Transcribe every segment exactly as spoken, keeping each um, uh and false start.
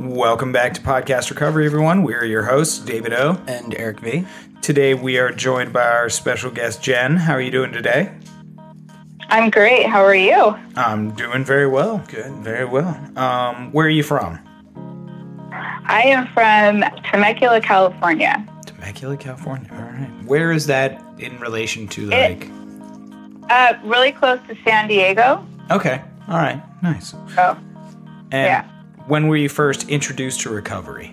Welcome back to Podcast Recovery, everyone. We're your hosts, David O. And Eric V. Today we are joined by our special guest, Jen. How are you doing today? I'm great. How are you? I'm doing very well. Good, very well. Um, where are you from? I am from Temecula, California. Temecula, California. All right. Where is that in relation to, It- like... Uh, really close to San Diego. Okay. All right. Nice. Oh, And yeah. when were you first introduced to recovery?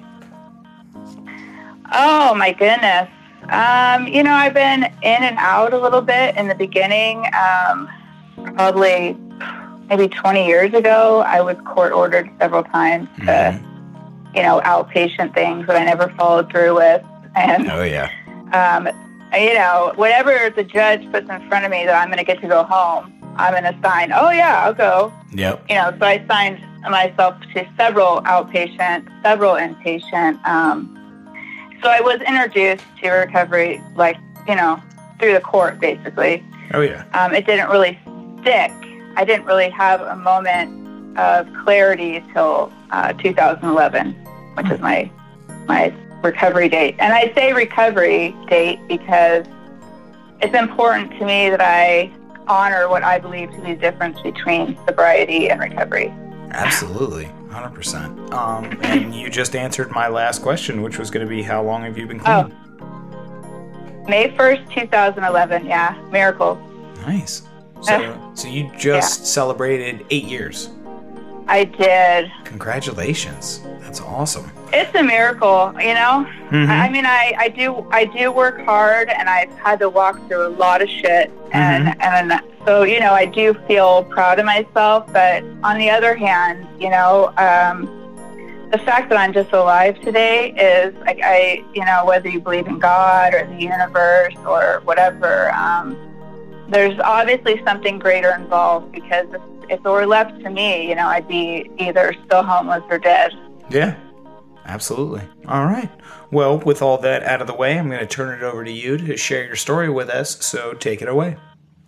Oh my goodness. Um, you know, I've been in and out a little bit in the beginning. Um, probably maybe twenty years ago, I was court ordered several times to, Mhm. you know, outpatient things that I never followed through with. And, Oh, yeah. um, you know, whatever the judge puts in front of me that I'm going to get to go home, I'm going to sign, oh yeah, I'll go. Yep. You know, so I signed myself to several outpatient, several inpatient. Um, so I was introduced to recovery, like, you know, through the court, basically. Oh, yeah. Um, it didn't really stick. I didn't really have a moment of clarity till uh, two thousand eleven, which is my my recovery date. And I say recovery date because it's important to me that I honor what I believe to be the difference between sobriety and recovery. Absolutely. one hundred percent. Um, and you just answered my last question, which was going to be, how long have you been clean? Oh. May first, two thousand eleven, yeah. Miracle. Nice. So, so you just Yeah. celebrated eight years. I did. Congratulations. That's awesome. It's a miracle, you know? Mhm. I I mean, I, I do I do work hard, and I've had to walk through a lot of shit. And, and so, you know, I do feel proud of myself. But on the other hand, you know, um, the fact that I'm just alive today is, like, I, you know, whether you believe in God or the universe or whatever, um, there's obviously something greater involved, because if, if it were left to me, you know, I'd be either still homeless or dead. Yeah, absolutely. All right. Well, with all that out of the way, I'm going to turn it over to you to share your story with us. So take it away.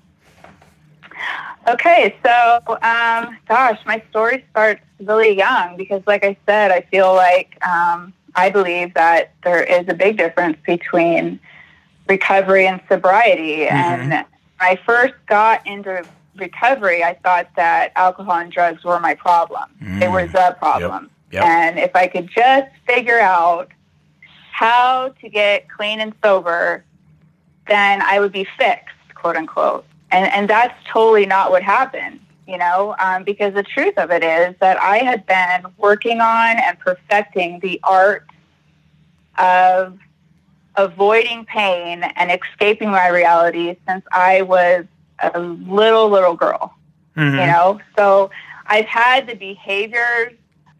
Okay, so, um, gosh, my story starts really young because, like I said, I feel like um, I believe that there is a big difference between recovery and sobriety. Mhm. And when I first got into recovery, I thought that alcohol and drugs were my problem. They were the problem. Yep. And if I could just figure out how to get clean and sober, then I would be fixed, quote unquote. And and that's totally not what happened, you know, um, because the truth of it is that I had been working on and perfecting the art of avoiding pain and escaping my reality since I was a little, little girl, Mhm. you know. So I've had the behaviors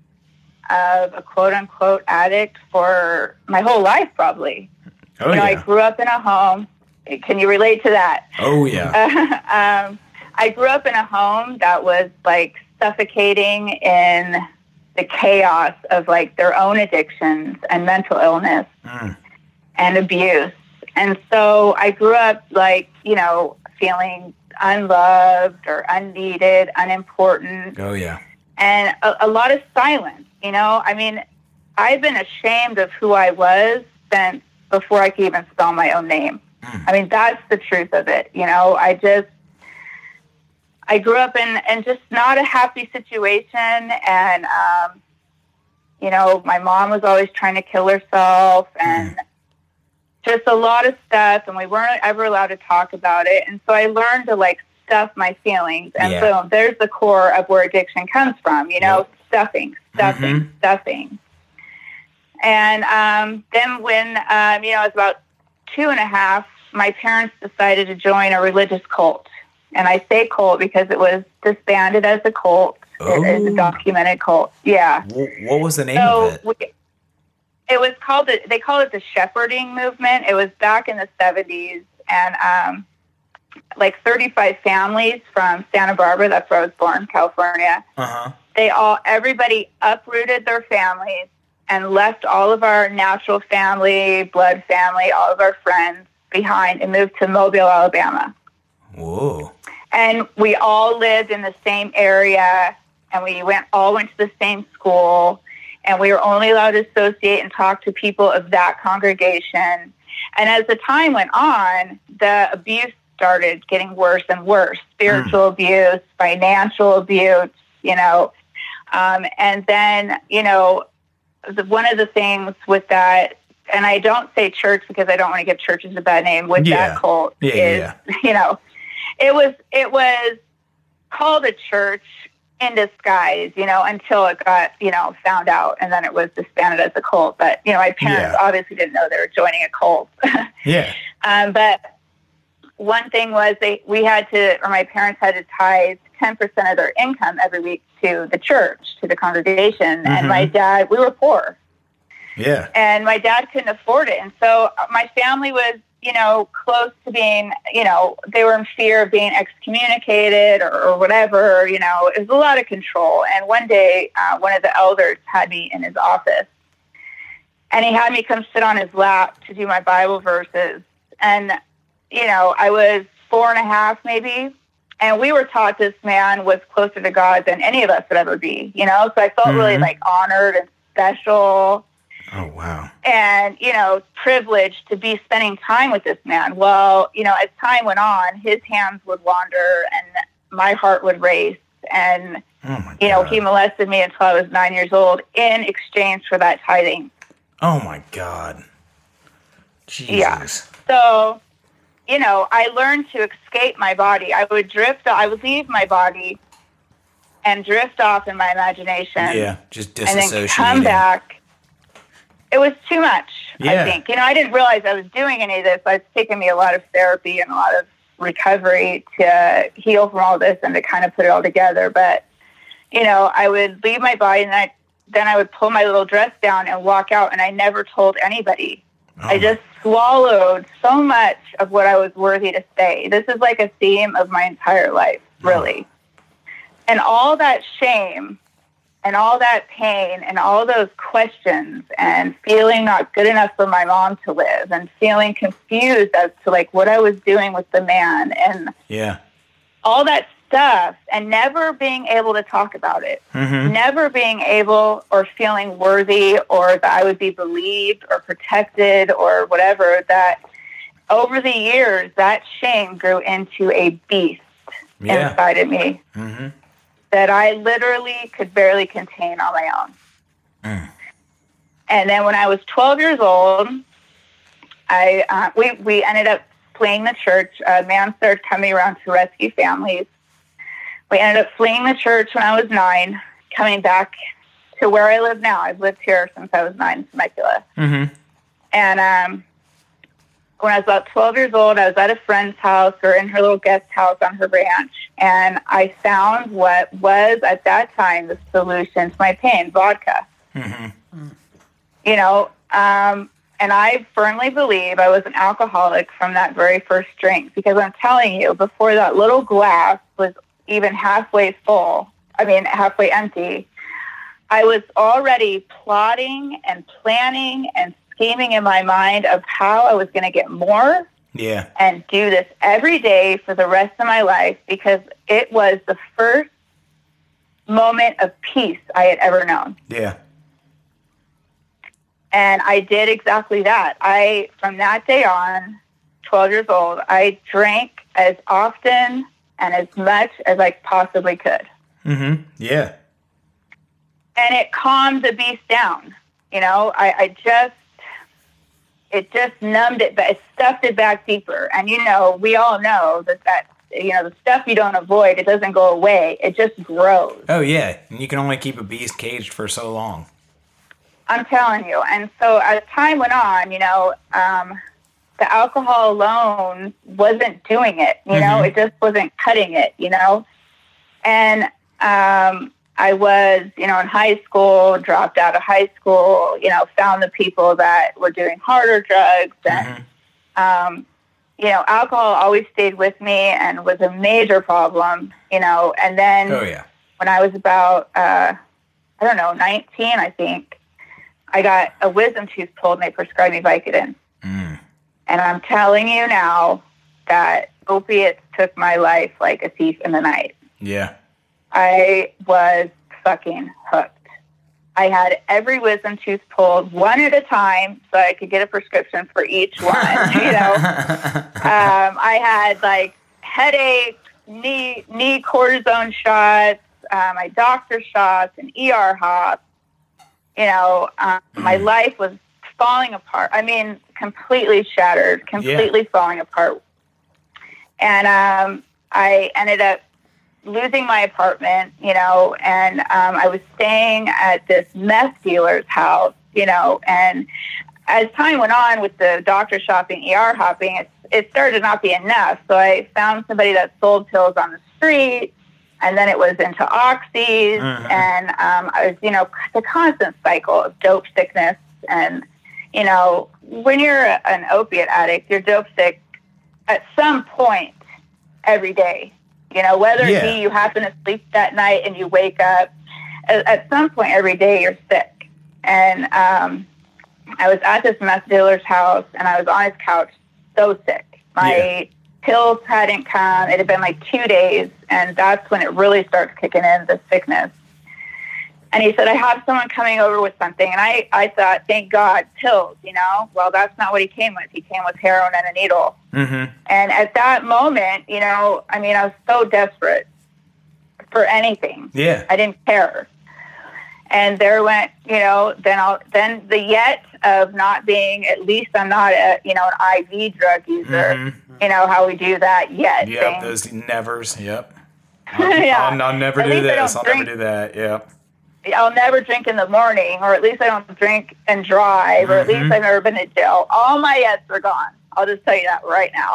of a quote unquote addict for my whole life, probably. Oh, you know, I yeah. grew up in a home. Can you relate to that? Oh, yeah. um, I grew up in a home that was like suffocating in the chaos of like their own addictions and mental illness Mm. and abuse. And so I grew up like, you know, feeling unloved or unneeded, unimportant, Oh, yeah. and a, a lot of silence. You know, I mean, I've been ashamed of who I was since before I could even spell my own name. Mm. I mean, that's the truth of it. You know, I just, I grew up in, in just not a happy situation. And, um, you know, my mom was always trying to kill herself and just a lot of stuff. And we weren't ever allowed to talk about it. And so I learned to like stuff my feelings. And Yeah. so there's the core of where addiction comes from, you know, Yep. stuffing, stuffing, Mhm. stuffing. And um, then when, um, you know, I was about two and a half, my parents decided to join a religious cult. And I say cult because it was disbanded as a cult. Oh. It is a documented cult. Yeah. W- what was the name So of it? we, it was called, the, they call it the shepherding movement. It was back in the seventies. And um, like thirty-five families from Santa Barbara, that's where I was born, California. Uh-huh. They all, everybody uprooted their families and left all of our natural family, blood family, all of our friends behind and moved to Mobile, Alabama. Whoa. And we all lived in the same area, and we went all went to the same school. and we were only allowed to associate and talk to people of that congregation. And as the time went on, the abuse started getting worse and worse. Spiritual mm. abuse, financial abuse, you know. Um, and then, you know, the, one of the things with that, and I don't say church because I don't want to give churches a bad name, with yeah. that cult yeah, is, yeah. you know, it was it was called a church in disguise, you know, until it got, you know, found out, and then it was disbanded as a cult. But, you know, my parents yeah. obviously didn't know they were joining a cult. yeah. Um, but one thing was they we had to, or my parents had to tithe ten percent of their income every week to the church, to the congregation. Mm-hmm. And my dad, we were poor. Yeah. And my dad couldn't afford it. And so my family was, you know, close to being, you know, they were in fear of being excommunicated or, or whatever, you know, it was a lot of control. And one day, uh, one of the elders had me in his office, and he had me come sit on his lap to do my Bible verses. And, you know, I was four and a half maybe, and we were taught this man was closer to God than any of us would ever be, you know, so I felt mm-hmm. really like honored and special. Oh, wow. And, you know, privileged to be spending time with this man. Well, you know, as time went on, his hands would wander and my heart would race. And, oh you know, he molested me until I was nine years old in exchange for that tithing. Oh, my God. Jesus. Yeah. So, you know, I learned to escape my body. I would drift, I would leave my body and drift off in my imagination. Yeah, just disassociating. And then come back. It was too much, yeah. I think. You know, I didn't realize I was doing any of this. It's taken me a lot of therapy and a lot of recovery to heal from all this and to kind of put it all together. But, you know, I would leave my body, and I, then I would pull my little dress down and walk out, and I never told anybody. Oh. I just swallowed so much of what I was worthy to say. This is like a theme of my entire life, really. Oh. And all that shame and all that pain and all those questions and feeling not good enough for my mom to live and feeling confused as to like what I was doing with the man and yeah, all that stuff, and never being able to talk about it, mm-hmm. never being able or feeling worthy or that I would be believed or protected or whatever, that over the years, that shame grew into a beast yeah. inside of me. Mm-hmm. That I literally could barely contain on my own. Mm. And then when I was twelve years old, I uh, we, we ended up fleeing the church. A man started coming around to rescue families. We ended up fleeing the church when I was nine, coming back to where I live now. I've lived here since I was nine in Temecula. Mm-hmm. And um, when I was about twelve years old, I was at a friend's house or in her little guest house on her ranch, and I found what was at that time the solution to my pain, vodka. Mm-hmm. You know, um, and I firmly believe I was an alcoholic from that very first drink, because I'm telling you, before that little glass was even halfway full, I mean, halfway empty, I was already plotting and planning and scheming in my mind of how I was going to get more yeah. and do this every day for the rest of my life, because it was the first moment of peace I had ever known. Yeah. And I did exactly that. I, from that day on, twelve years old, I drank as often and as much as I possibly could. Mm-hmm. Yeah. And it calmed the beast down. You know, I, I just, it just numbed it, but it stuffed it back deeper. And, you know, we all know that that, you know, the stuff you don't avoid, it doesn't go away. It just grows. Oh, yeah. And you can only keep a beast caged for so long. I'm telling you. And so as time went on, you know, um, the alcohol alone wasn't doing it, you mm-hmm. know, it just wasn't cutting it, you know. And um, I was, you know, in high school, dropped out of high school, you know, found the people that were doing harder drugs. And, mm-hmm. um, you know, alcohol always stayed with me and was a major problem, you know. And then oh, yeah. when I was about, uh, I don't know, nineteen, I think, I got a wisdom tooth pulled and they prescribed me Vicodin. Mm. And I'm telling you now that opiates took my life like a thief in the night. Yeah. I was fucking hooked. I had every wisdom tooth pulled one at a time so I could get a prescription for each one, you know. Um, I had, like, headaches, knee, knee cortisone shots, uh, my doctor shots, and E R hops. You know, um, mm. my life was falling apart. I mean, completely shattered, completely yeah. falling apart. And um, I ended up losing my apartment, you know, and um, I was staying at this meth dealer's house, you know, and as time went on with the doctor shopping, E R hopping, it, it started to not be enough. So I found somebody that sold pills on the street, and then it was into oxys, mm-hmm. and um, I was, you know, the constant cycle of dope sickness. And, you know, when you're an opiate addict, you're dope sick at some point every day. You know, whether yeah. it be you happen to sleep that night and you wake up, at, at some point every day you're sick. And um, I was at this meth dealer's house, and I was on his couch, so sick. My yeah. pills hadn't come. It had been like two days, and that's when it really started kicking in, the sickness. And he said, I have someone coming over with something. And I, I thought, thank God, pills, you know? Well, that's not what he came with. He came with heroin and a needle. Mm-hmm. And at that moment, you know, I mean, I was so desperate for anything. Yeah. I didn't care. And there went, you know, then I'll, then the yet of not being, at least I'm not a, you know, an I V drug user. Mm-hmm. You know, how we do that yet. Yep, those nevers, yep. I'll, yeah. I'll, I'll never at do this. I'll drink. never do that, yep. I'll never drink in the morning, or at least I don't drink and drive, mm-hmm. or at least I've never been to jail. All my yets are gone. I'll just tell you that right now.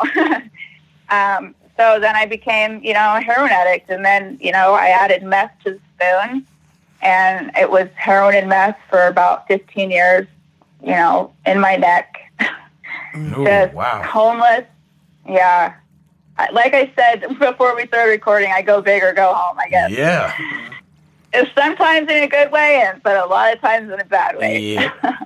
um, so then I became, you know, a heroin addict. And then, you know, I added meth to the spoon. And it was heroin and meth for about fifteen years, you know, in my neck. Ooh, just wow. homeless. Yeah. Like I said before we started recording, I go big or go home, I guess. Yeah. It's sometimes in a good way, and but a lot of times in a bad way. Yeah.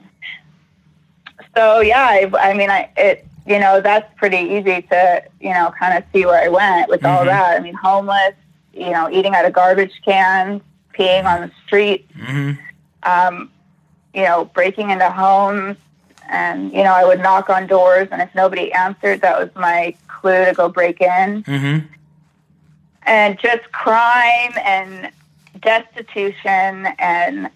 So yeah, I, I mean, I it you know that's pretty easy to you know kind of see where I went with mm-hmm. all that. I mean, homeless, you know, eating out of garbage cans, peeing on the street, mm-hmm. um, you know, breaking into homes, and you know, I would knock on doors, and if nobody answered, that was my clue to go break in, mm-hmm. and just crime and destitution and,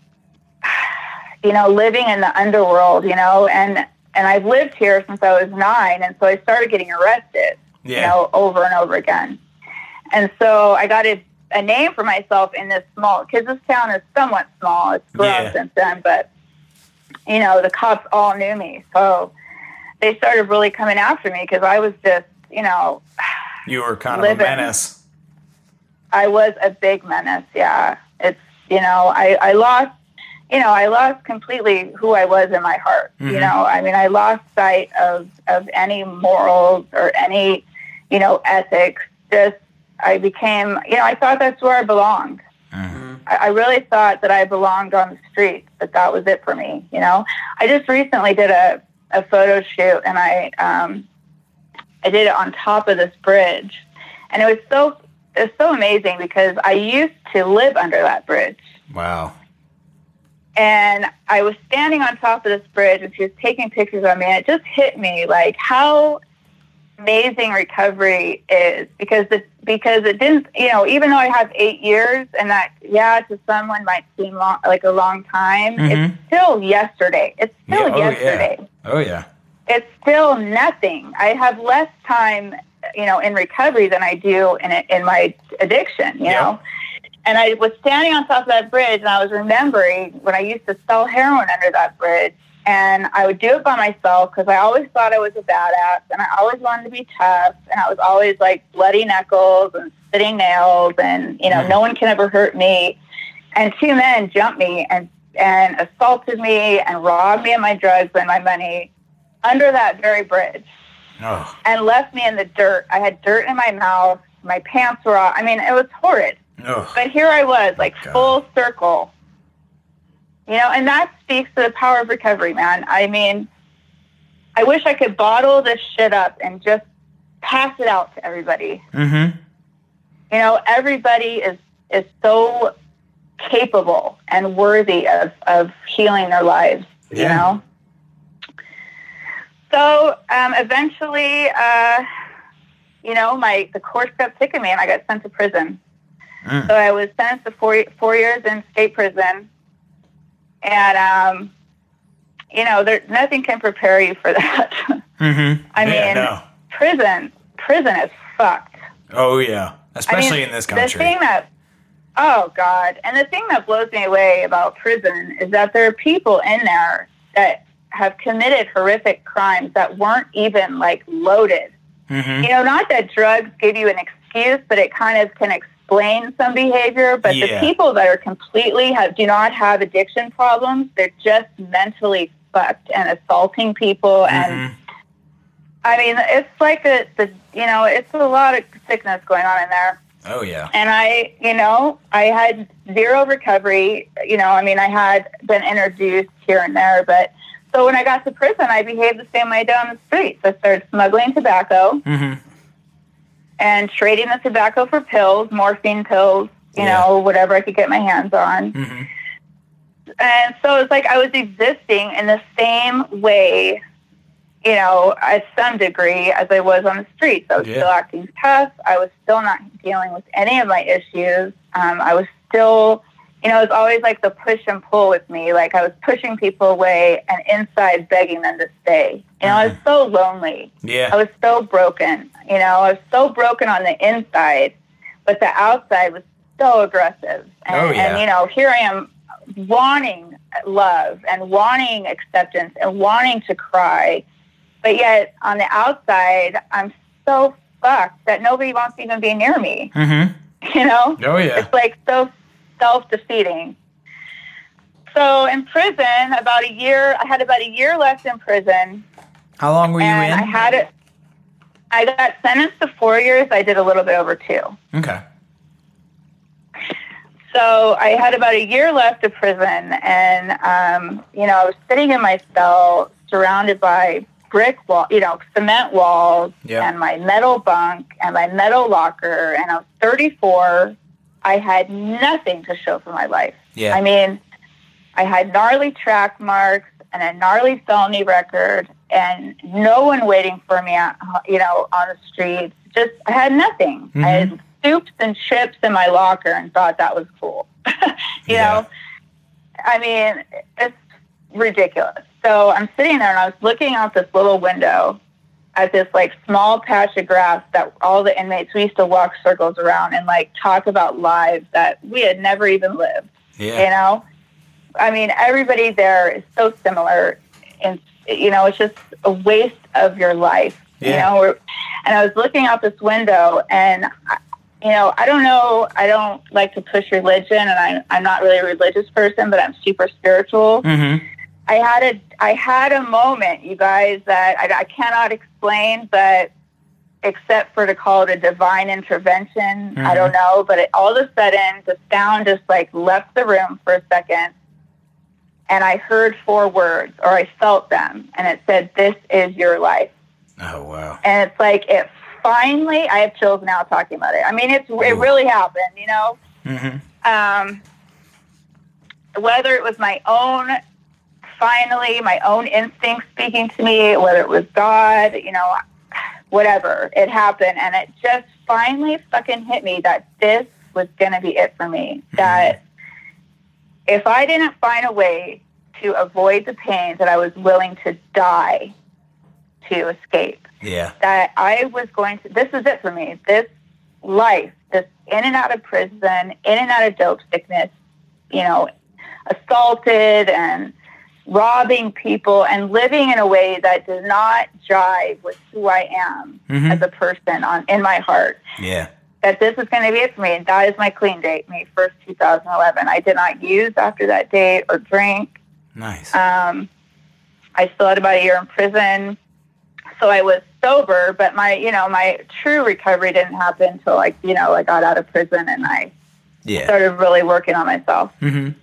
you know, living in the underworld, you know, and, and I've lived here since I was nine. And so I started getting arrested, yeah. you know, over and over again. And so I got a, a name for myself in this small, because this town is somewhat small. It's grown yeah. since then, but, you know, the cops all knew me. So they started really coming after me because I was just, you know, you were kind living. of a menace. I was a big menace, yeah. It's, you know, I, I lost, you know, I lost completely who I was in my heart, mm-hmm. you know. I mean, I lost sight of, of any morals or any, you know, ethics. Just, I became, you know, I thought that's where I belonged. Mm-hmm. I, I really thought that I belonged on the streets, that that was it for me, you know. I just recently did a, a photo shoot, and I, um, I did it on top of this bridge. And it was so... It's so amazing because I used to live under that bridge. Wow. And I was standing on top of this bridge, and she was taking pictures of me, and it just hit me like how amazing recovery is, because the, because it didn't, you know, even though I have eight years and that, yeah, to someone might seem long, like a long time, mm-hmm. it's still yesterday. It's still yeah, oh, yesterday. Yeah. Oh, yeah. It's still nothing. I have less time, you know, in recovery than I do in in my addiction, you yeah. know. And I was standing on top of that bridge, and I was remembering when I used to sell heroin under that bridge, and I would do it by myself because I always thought I was a badass, and I always wanted to be tough, and I was always like bloody knuckles and spitting nails, and you know, mm. no one can ever hurt me. And two men jumped me and and assaulted me and robbed me of my drugs and my money under that very bridge. Oh. And left me in the dirt. I had dirt in my mouth. My pants were off. I mean, it was horrid. Oh. But here I was, like God. full circle. You know, and that speaks to the power of recovery, man. I mean, I wish I could bottle this shit up and just pass it out to everybody. Mm-hmm. You know, everybody is, is so capable and worthy of, of healing their lives, yeah. you know? So um, eventually, uh, you know, my the court kept picking me, and I got sent to prison. Mm. So I was sentenced to four, four years in state prison. And, um, you know, there, nothing can prepare you for that. Mm-hmm. I yeah, mean, no. prison, prison is fucked. Oh, yeah. Especially I mean, in this country. The thing that, oh, God. And the thing that blows me away about prison is that there are people in there that have committed horrific crimes that weren't even, like, loaded. Mm-hmm. You know, not that drugs give you an excuse, but it kind of can explain some behavior. But yeah. the people that are completely, have, do not have addiction problems, they're just mentally fucked and assaulting people. Mm-hmm. And, I mean, it's like a, the, you know, it's a lot of sickness going on in there. Oh, yeah. And I, you know, I had zero recovery. You know, I mean, I had been introduced here and there, but so when I got to prison, I behaved the same way I did on the streets. I started smuggling tobacco mm-hmm. and trading the tobacco for pills, morphine pills, you yeah. know, whatever I could get my hands on. Mm-hmm. And so it's like I was existing in the same way, you know, at some degree as I was on the streets. I was yeah. still acting tough. I was still not dealing with any of my issues. Um, I was still... You know, it was always like the push and pull with me. Like I was pushing people away and inside begging them to stay. You know, mm-hmm. I was so lonely. Yeah. I was so broken. You know, I was so broken on the inside, but the outside was so aggressive. And, oh, yeah. and you know, here I am wanting love and wanting acceptance and wanting to cry. But yet on the outside, I'm so fucked that nobody wants to even be near me. Mm-hmm. You know? Oh, yeah. It's like so self-defeating. So in prison, about a year, I had about a year left in prison. How long were you and in? I had it. I got sentenced to four years. I did a little bit over two. Okay. So I had about a year left of prison, and um, you know, I was sitting in my cell, surrounded by brick wall, you know, cement walls, yeah. and my metal bunk and my metal locker, and I was thirty-four. I had nothing to show for my life. Yeah. I mean, I had gnarly track marks and a gnarly felony record and no one waiting for me, you know, on the streets. Just, I had nothing. Mm-hmm. I had soups and chips in my locker and thought that was cool. you yeah. know? I mean, it's ridiculous. So I'm sitting there and I was looking out this little window at this like small patch of grass that all the inmates, we used to walk circles around and like talk about lives that we had never even lived. Yeah. You know, I mean, everybody there is so similar, and you know, it's just a waste of your life. Yeah. You know, We're, and I was looking out this window, and you know, I don't know, I don't like to push religion, and I, I'm not really a religious person, but I'm super spiritual. Mm-hmm. I had a I had a moment, you guys, that I, I cannot explain, but except for to call it a divine intervention, mm-hmm. I don't know. But it, all of a sudden, the sound just like left the room for a second, and I heard four words, or I felt them, and it said, "This is your life." Oh wow! And it's like it finally. I have chills now talking about it. I mean, it's Ooh. It really happened, you know. Mm-hmm. Um, whether it was my own. Finally, my own instinct speaking to me, whether it was God, you know, whatever, it happened. And it just finally fucking hit me that this was going to be it for me. Mm-hmm. That if I didn't find a way to avoid the pain, that I was willing to die to escape. Yeah. That I was going to, this is it for me. This life, this in and out of prison, in and out of dope sickness, you know, assaulted and robbing people and living in a way that does not jive with who I am mm-hmm. as a person on in my heart. Yeah. That this is going to be it for me. And that is my clean date, May first, two thousand eleven. I did not use after that date or drink. Nice. Um, I still had about a year in prison. So I was sober, but my, you know, my true recovery didn't happen until like, you know, I got out of prison and I yeah. started really working on myself. Mm-hmm.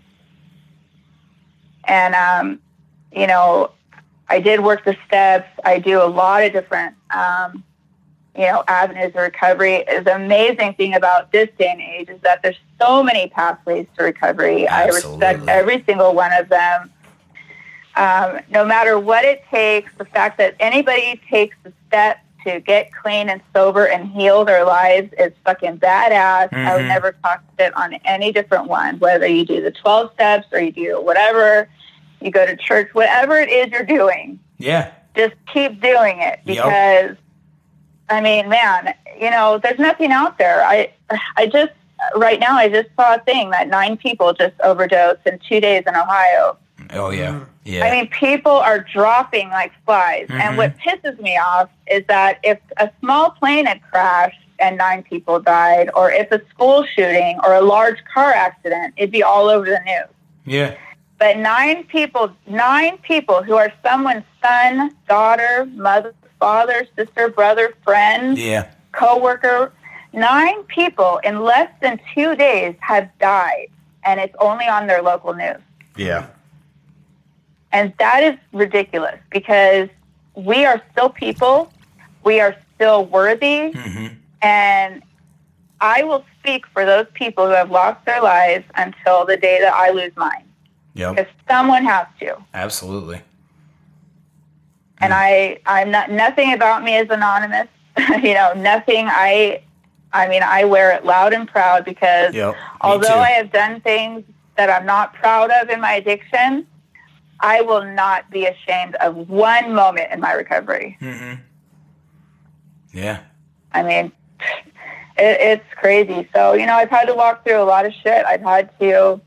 And, um, you know, I did work the steps. I do a lot of different um, you know, avenues of recovery. The amazing thing about this day and age is that there's so many pathways to recovery. Absolutely. I respect every single one of them. Um, no matter what it takes, the fact that anybody takes the steps to get clean and sober and heal their lives is fucking badass. Mm-hmm. I would never talk shit on any different one, whether you do the twelve steps or you do whatever, you go to church, whatever it is you're doing. Yeah. Just keep doing it because, yep. I mean, man, you know, there's nothing out there. I, I just, right now, I just saw a thing that nine people just overdosed in two days in Ohio. Oh, yeah. Yeah. I mean, people are dropping like flies. Mm-hmm. And what pisses me off is that if a small plane had crashed and nine people died, or if a school shooting or a large car accident, it'd be all over the news. Yeah. But nine people, nine people who are someone's son, daughter, mother, father, sister, brother, friend, yeah. coworker, nine people in less than two days have died, and it's only on their local news. Yeah. And that is ridiculous because we are still people. We are still worthy. Mm-hmm. And I will speak for those people who have lost their lives until the day that I lose mine. Yep. Because someone has to. Absolutely. And mm. I, I'm not, nothing about me is anonymous. you know, nothing. I, I mean, I wear it loud and proud because yep. although I have done things that I'm not proud of in my addiction, I will not be ashamed of one moment in my recovery. Mm-hmm. Yeah. I mean, it, it's crazy. So, you know, I've had to walk through a lot of shit. I've had to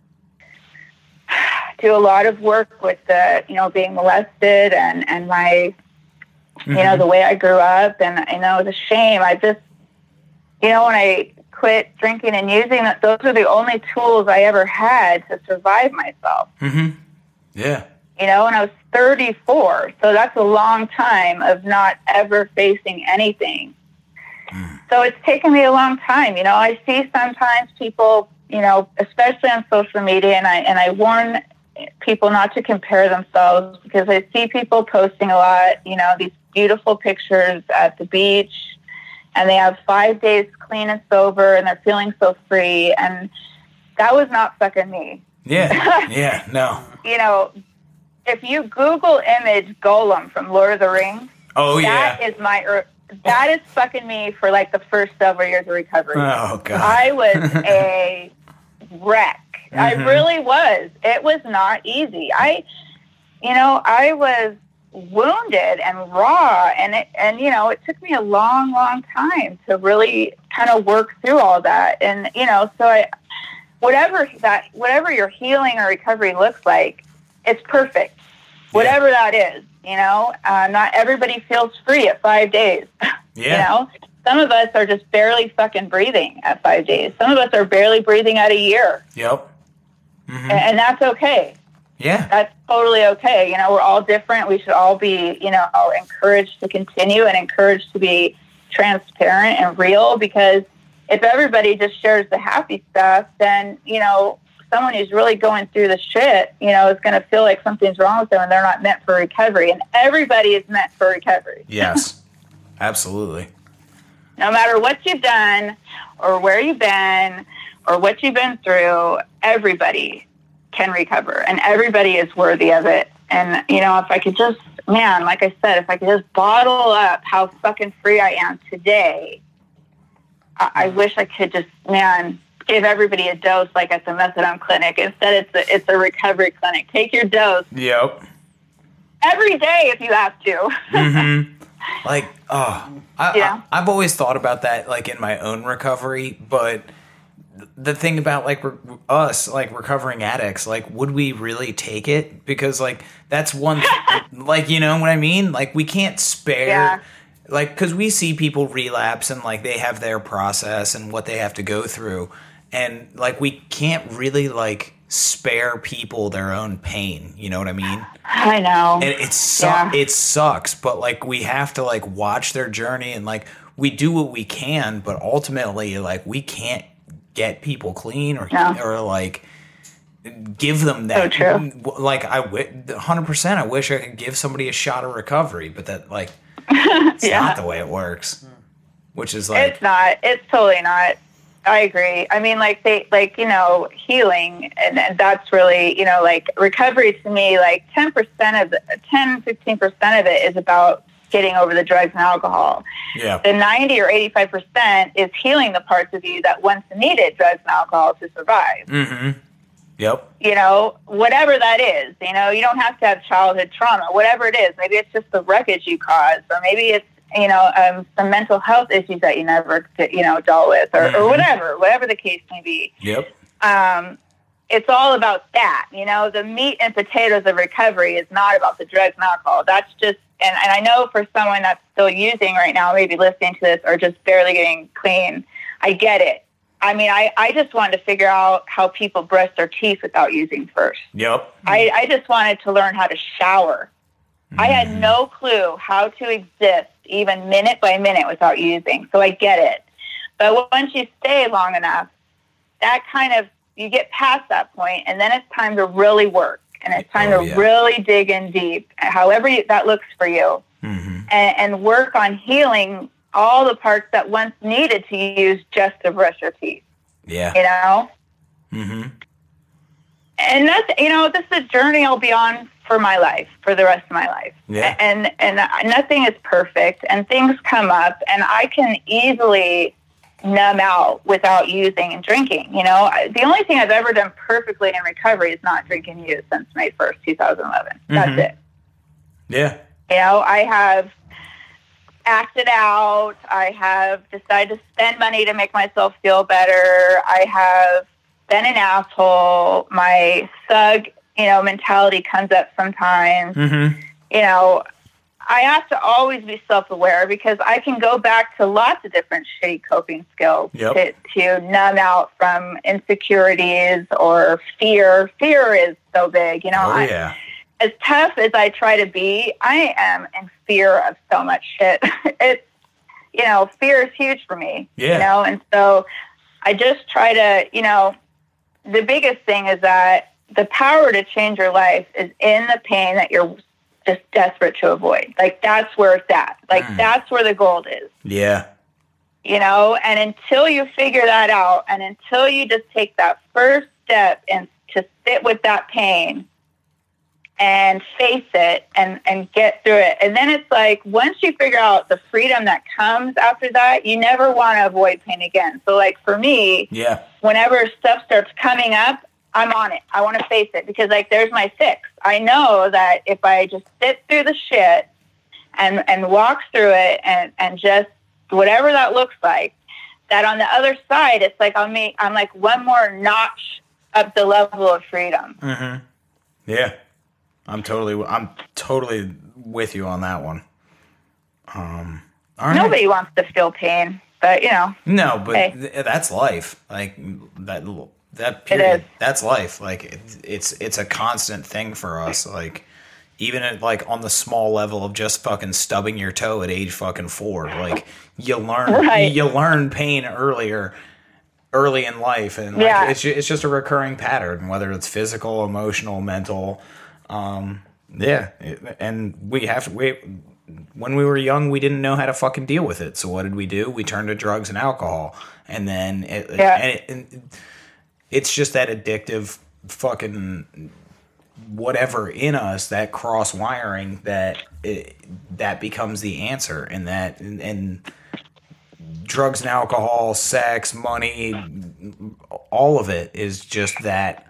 do a lot of work with the, you know, being molested and, and my, mm-hmm. you know, the way I grew up. And, you know, the shame. I just, you know, when I quit drinking and using, that, those are the only tools I ever had to survive myself. Mm-hmm. Yeah. You know, and I was thirty-four, so that's a long time of not ever facing anything. Mm. So it's taken me a long time. You know, I see sometimes people, you know, especially on social media, and I and I warn people not to compare themselves because I see people posting a lot, you know, these beautiful pictures at the beach, and they have five days clean and sober, and they're feeling so free, and that was not fucking me. Yeah, yeah, no. You know, if you Google image Golem from Lord of the Rings, oh that yeah, is my that is fucking me for like the first several years of recovery. Oh god, I was a wreck. Mm-hmm. I really was. It was not easy. I, you know, I was wounded and raw, and it, and you know, it took me a long, long time to really kind of work through all that, and you know, so I. Whatever that, whatever your healing or recovery looks like, it's perfect. Whatever yeah. that is, you know. Uh, not everybody feels free at five days. Yeah. You know, some of us are just barely fucking breathing at five days. Some of us are barely breathing at a year. Yep. Mm-hmm. And, and that's okay. Yeah. That's totally okay. You know, we're all different. We should all be, you know, encouraged to continue and encouraged to be transparent and real because if everybody just shares the happy stuff, then, you know, someone who's really going through the shit, you know, is going to feel like something's wrong with them and they're not meant for recovery. And everybody is meant for recovery. Yes, absolutely. No matter what you've done or where you've been or what you've been through, everybody can recover and everybody is worthy of it. And, you know, if I could just, man, like I said, if I could just bottle up how fucking free I am today, I wish I could just, man, give everybody a dose like at the methadone clinic. Instead, it's a, it's a recovery clinic. Take your dose. Yep. Every day if you have to. Mm-hmm. Like, oh, I, yeah. I, I've always thought about that, like, in my own recovery, but the thing about, like, re- us, like, recovering addicts, like, would we really take it? Because, like, that's one, th- like, you know what I mean? Like, we can't spare... Yeah. Like, because we see people relapse and, like, they have their process and what they have to go through. And, like, we can't really, like, spare people their own pain. You know what I mean? I know. And it, su- yeah. it sucks. But, like, we have to, like, watch their journey. And, like, we do what we can. But ultimately, like, we can't get people clean or, no. or like, give them that. So true. Like, I w- one hundred percent I wish I could give somebody a shot of recovery. But that, like... It's Yeah. not the way it works. Which is like, It's not. It's totally not. I agree. I mean, like they, like, you know, healing, and, and that's really, you know, like recovery to me, like ten percent of the, ten, fifteen percent of it is about getting over the drugs and alcohol. yeah, The ninety or eighty-five percent is healing the parts of you that once needed drugs and alcohol to survive. mm-hmm, yep, You know, whatever that is, you know, you don't have to have childhood trauma, whatever it is. Maybe it's just the wreckage you caused, or maybe it's, you know, um, some mental health issues that you never, you know, dealt with, or, Mm-hmm. or whatever, whatever the case may be. yep, Um, it's all about that. You know, the meat and potatoes of recovery is not about the drugs and alcohol. That's just, and, and I know for someone that's still using right now, maybe listening to this, or just barely getting clean, I get it. I mean, I, I just wanted to figure out how people brush their teeth without using first. yep, I, I just wanted to learn how to shower. I had no clue how to exist even minute by minute without using. So I get it. But once you stay long enough, that kind of, you get past that point, and then it's time to really work. And it's time Oh, to yeah. really dig in deep, however you, that looks for you, mm-hmm, and, and work on healing all the parts that once needed to use just to brush your teeth, yeah, you know? mm-hmm, And that's, you know, this is a journey I'll be on for my life, for the rest of my life. Yeah. And and nothing is perfect, and things come up, and I can easily numb out without using and drinking. You know, I- the only thing I've ever done perfectly in recovery is not drink and use since May first, two thousand eleven. That's Mhm. it. yeah, You know, I have acted out. I have decided to spend money to make myself feel better. I have been an asshole. My thug, you know, mentality comes up sometimes. mm-hmm, You know, I have to always be self-aware, because I can go back to lots of different shitty coping skills Yep. to, to numb out from insecurities or fear. Fear is so big, you know. oh I, yeah, as tough as I try to be, I am in fear of so much shit. It's, you know, fear is huge for me, Yeah. you know, and so I just try to, you know, the biggest thing is that the power to change your life is in the pain that you're just desperate to avoid. Like, that's where it's at. Like, Mm. that's where the gold is, yeah, you know, and until you figure that out, and until you just take that first step and to sit with that pain and face it and, and get through it. And then it's like, once you figure out the freedom that comes after that, you never want to avoid pain again. So like for me, yeah, whenever stuff starts coming up, I'm on it. I want to face it, because like, there's my fix. I know that if I just sit through the shit and, and walk through it and, and just whatever that looks like, that on the other side, it's like, I'll make, I'm like one more notch up the level of freedom. mm-hmm, yeah. I'm totally, I'm totally with you on that one. Um, all right. Nobody wants to feel pain, but you know, No, but Hey. th- that's life. Like that, that It period. is. That's life. Like it's, it's it's a constant thing for us. Like even at like on the small level of just fucking stubbing your toe at age fucking four. Like you learn, Right. you learn pain earlier, early in life, and like, Yeah. it's ju- it's just a recurring pattern, whether it's physical, emotional, mental. Um, yeah, it- and we have we. When we were young, we didn't know how to fucking deal with it. So what did we do? We turned to drugs and alcohol, and then it, Yeah. and it, and it's just that addictive fucking whatever in us, that cross wiring that it, that becomes the answer, and that and, and drugs and alcohol, sex, money, all of it is just that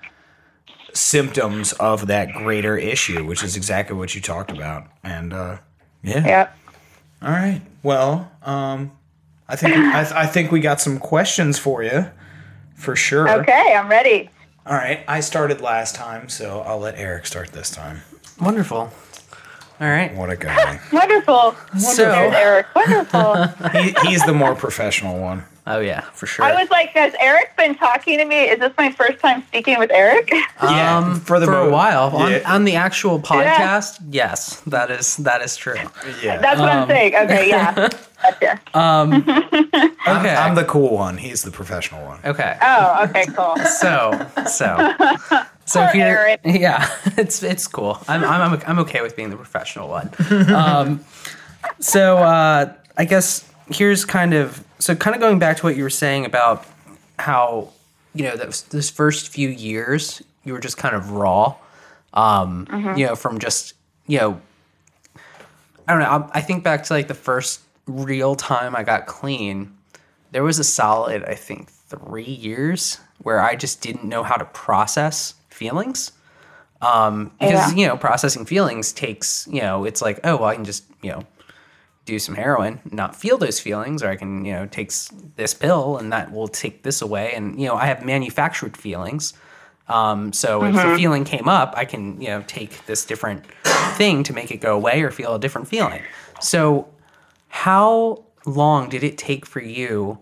symptoms of that greater issue, which is exactly what you talked about. And uh, yeah. Yep. All right. Well, um, I think I, th- I think we got some questions for you, for sure. Okay, I'm ready. All right. I started last time, so I'll let Eric start this time. Wonderful. All right. What a guy. Wonderful. So- There's Eric. Wonderful. he, he's the more professional one. Oh yeah, for sure. I was like, has Eric been talking to me? Is this my first time speaking with Eric? Yeah, um, for the for a mo- while on, yeah. on the actual podcast. Yes, that is that is true. Yeah. That's what I'm Um, saying. Okay, yeah. Gotcha. Um, I'm, okay. I'm the cool one. He's the professional one. okay. Oh, okay, cool. So so so Poor here. Eric. Yeah, it's it's cool. I'm I'm I'm I'm okay with being the professional one. Um, So uh, I guess here's kind of so kind of going back to what you were saying about how you know those, those first few years you were just kind of raw, um, mm-hmm. you know, from just you know, I don't know. I, I think back to like the first real time I got clean. There was a solid, I think, three years where I just didn't know how to process feelings. Um, because, yeah. you know, processing feelings takes, you know, it's like, oh, well, I can just, you know, do some heroin, not feel those feelings, or I can, you know, take this pill and that will take this away. And, you know, I have manufactured feelings. Um, so mm-hmm. if the feeling came up, I can, you know, take this different thing to make it go away or feel a different feeling. So how long did it take for you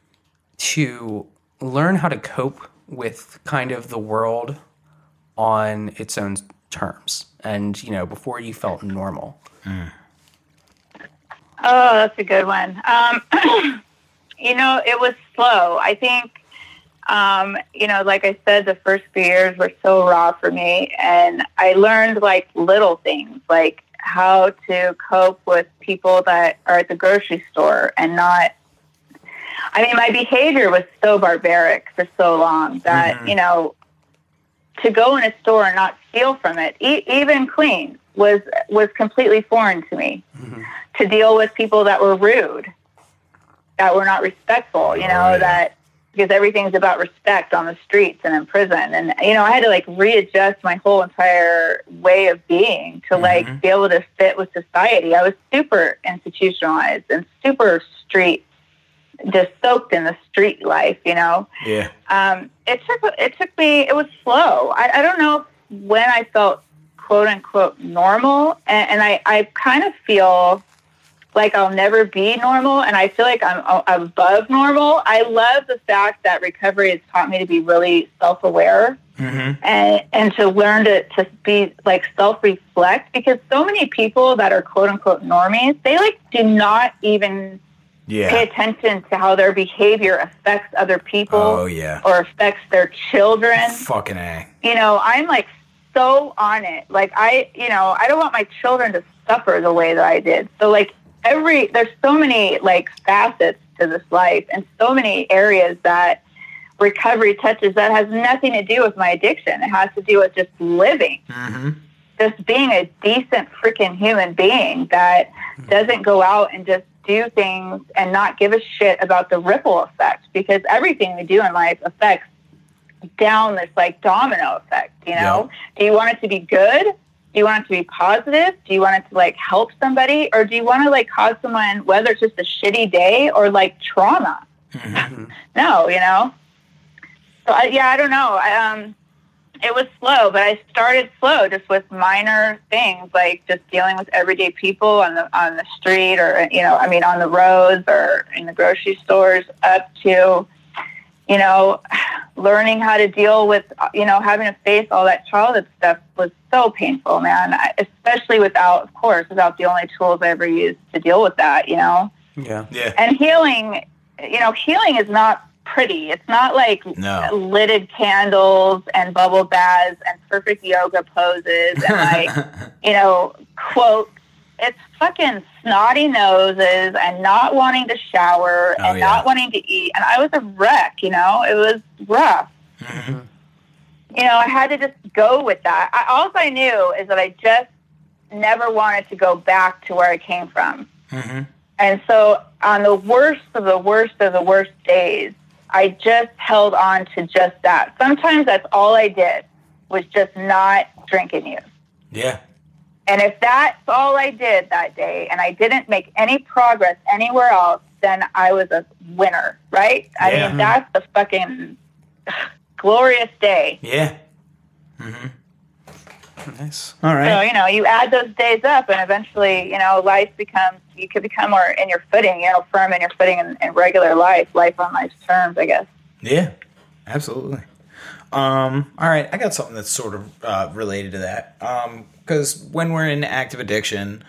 to learn how to cope with kind of the world on its own terms and, you know, before you felt normal? Mm. Oh, that's a good one. Um, you know, it was slow. I think, um, you know, like I said, the first few years were so raw for me, and I learned like little things, like how to cope with people that are at the grocery store and not, I mean, my behavior was so barbaric for so long that, mm-hmm. you know, to go in a store and not steal from it, e- even clean, was was completely foreign to me. Mm-hmm. To deal with people that were rude, that were not respectful, you know, oh, yeah. that because everything's about respect on the streets and in prison. And, you know, I had to like readjust my whole entire way of being to mm-hmm. like be able to fit with society. I was super institutionalized and super street, just soaked in the street life, you know? Yeah. Um, it took, it took me, it was slow. I, I don't know when I felt quote unquote normal. And, and I, I kind of feel like I'll never be normal. And I feel like I'm, I'm above normal. I love the fact that recovery has taught me to be really self-aware mm-hmm. and, and to learn to, to be like self-reflect, because so many people that are quote unquote normies, they like do not even Yeah. pay attention to how their behavior affects other people oh, yeah. or affects their children. Fucking A. You know, I'm like so on it. Like I, you know, I don't want my children to suffer the way that I did. So like every, there's so many like facets to this life and so many areas that recovery touches that has nothing to do with my addiction. It has to do with just living. Mm-hmm. Just being a decent freaking human being that doesn't go out and just do things and not give a shit about the ripple effect, because everything we do in life affects down this like domino effect, you know? Yeah. Do you want it to be good? Do you want it to be positive? Do you want it to like help somebody? Or do you want to like cause someone, whether it's just a shitty day or like trauma? Mm-hmm. No, you know? So I, yeah, I don't know. I, um, it was slow, but I started slow, just with minor things, like just dealing with everyday people on the on the street, or you know, I mean, on the roads or in the grocery stores, up to, you know, learning how to deal with, you know, having to face all that childhood stuff was so painful, man. I, especially without, of course, without the only tools I ever used to deal with that, you know. Yeah. Yeah. And healing, you know, healing is not pretty. It's not like no. lidded candles and bubble baths and perfect yoga poses and like, you know, quotes. It's fucking snotty noses and not wanting to shower oh, and yeah. not wanting to eat. And I was a wreck, you know, it was rough. Mm-hmm. You know, I had to just go with that. I, all I knew is that I just never wanted to go back to where I came from. Mm-hmm. And so on the worst of the worst of the worst days, I just held on to just that. Sometimes that's all I did, was just not drink and use. Yeah. And if that's all I did that day and I didn't make any progress anywhere else, then I was a winner, right? I yeah. mean, that's the fucking glorious day. Yeah. Mm-hmm. Nice. All right. So, you know, you add those days up and eventually, you know, life becomes, you could become more in your footing, you know, firm in your footing in, in regular life, life on life's terms, I guess. Yeah, absolutely. Um, all right, I got something that's sort of uh, related to that. Because um, when we're in active addiction,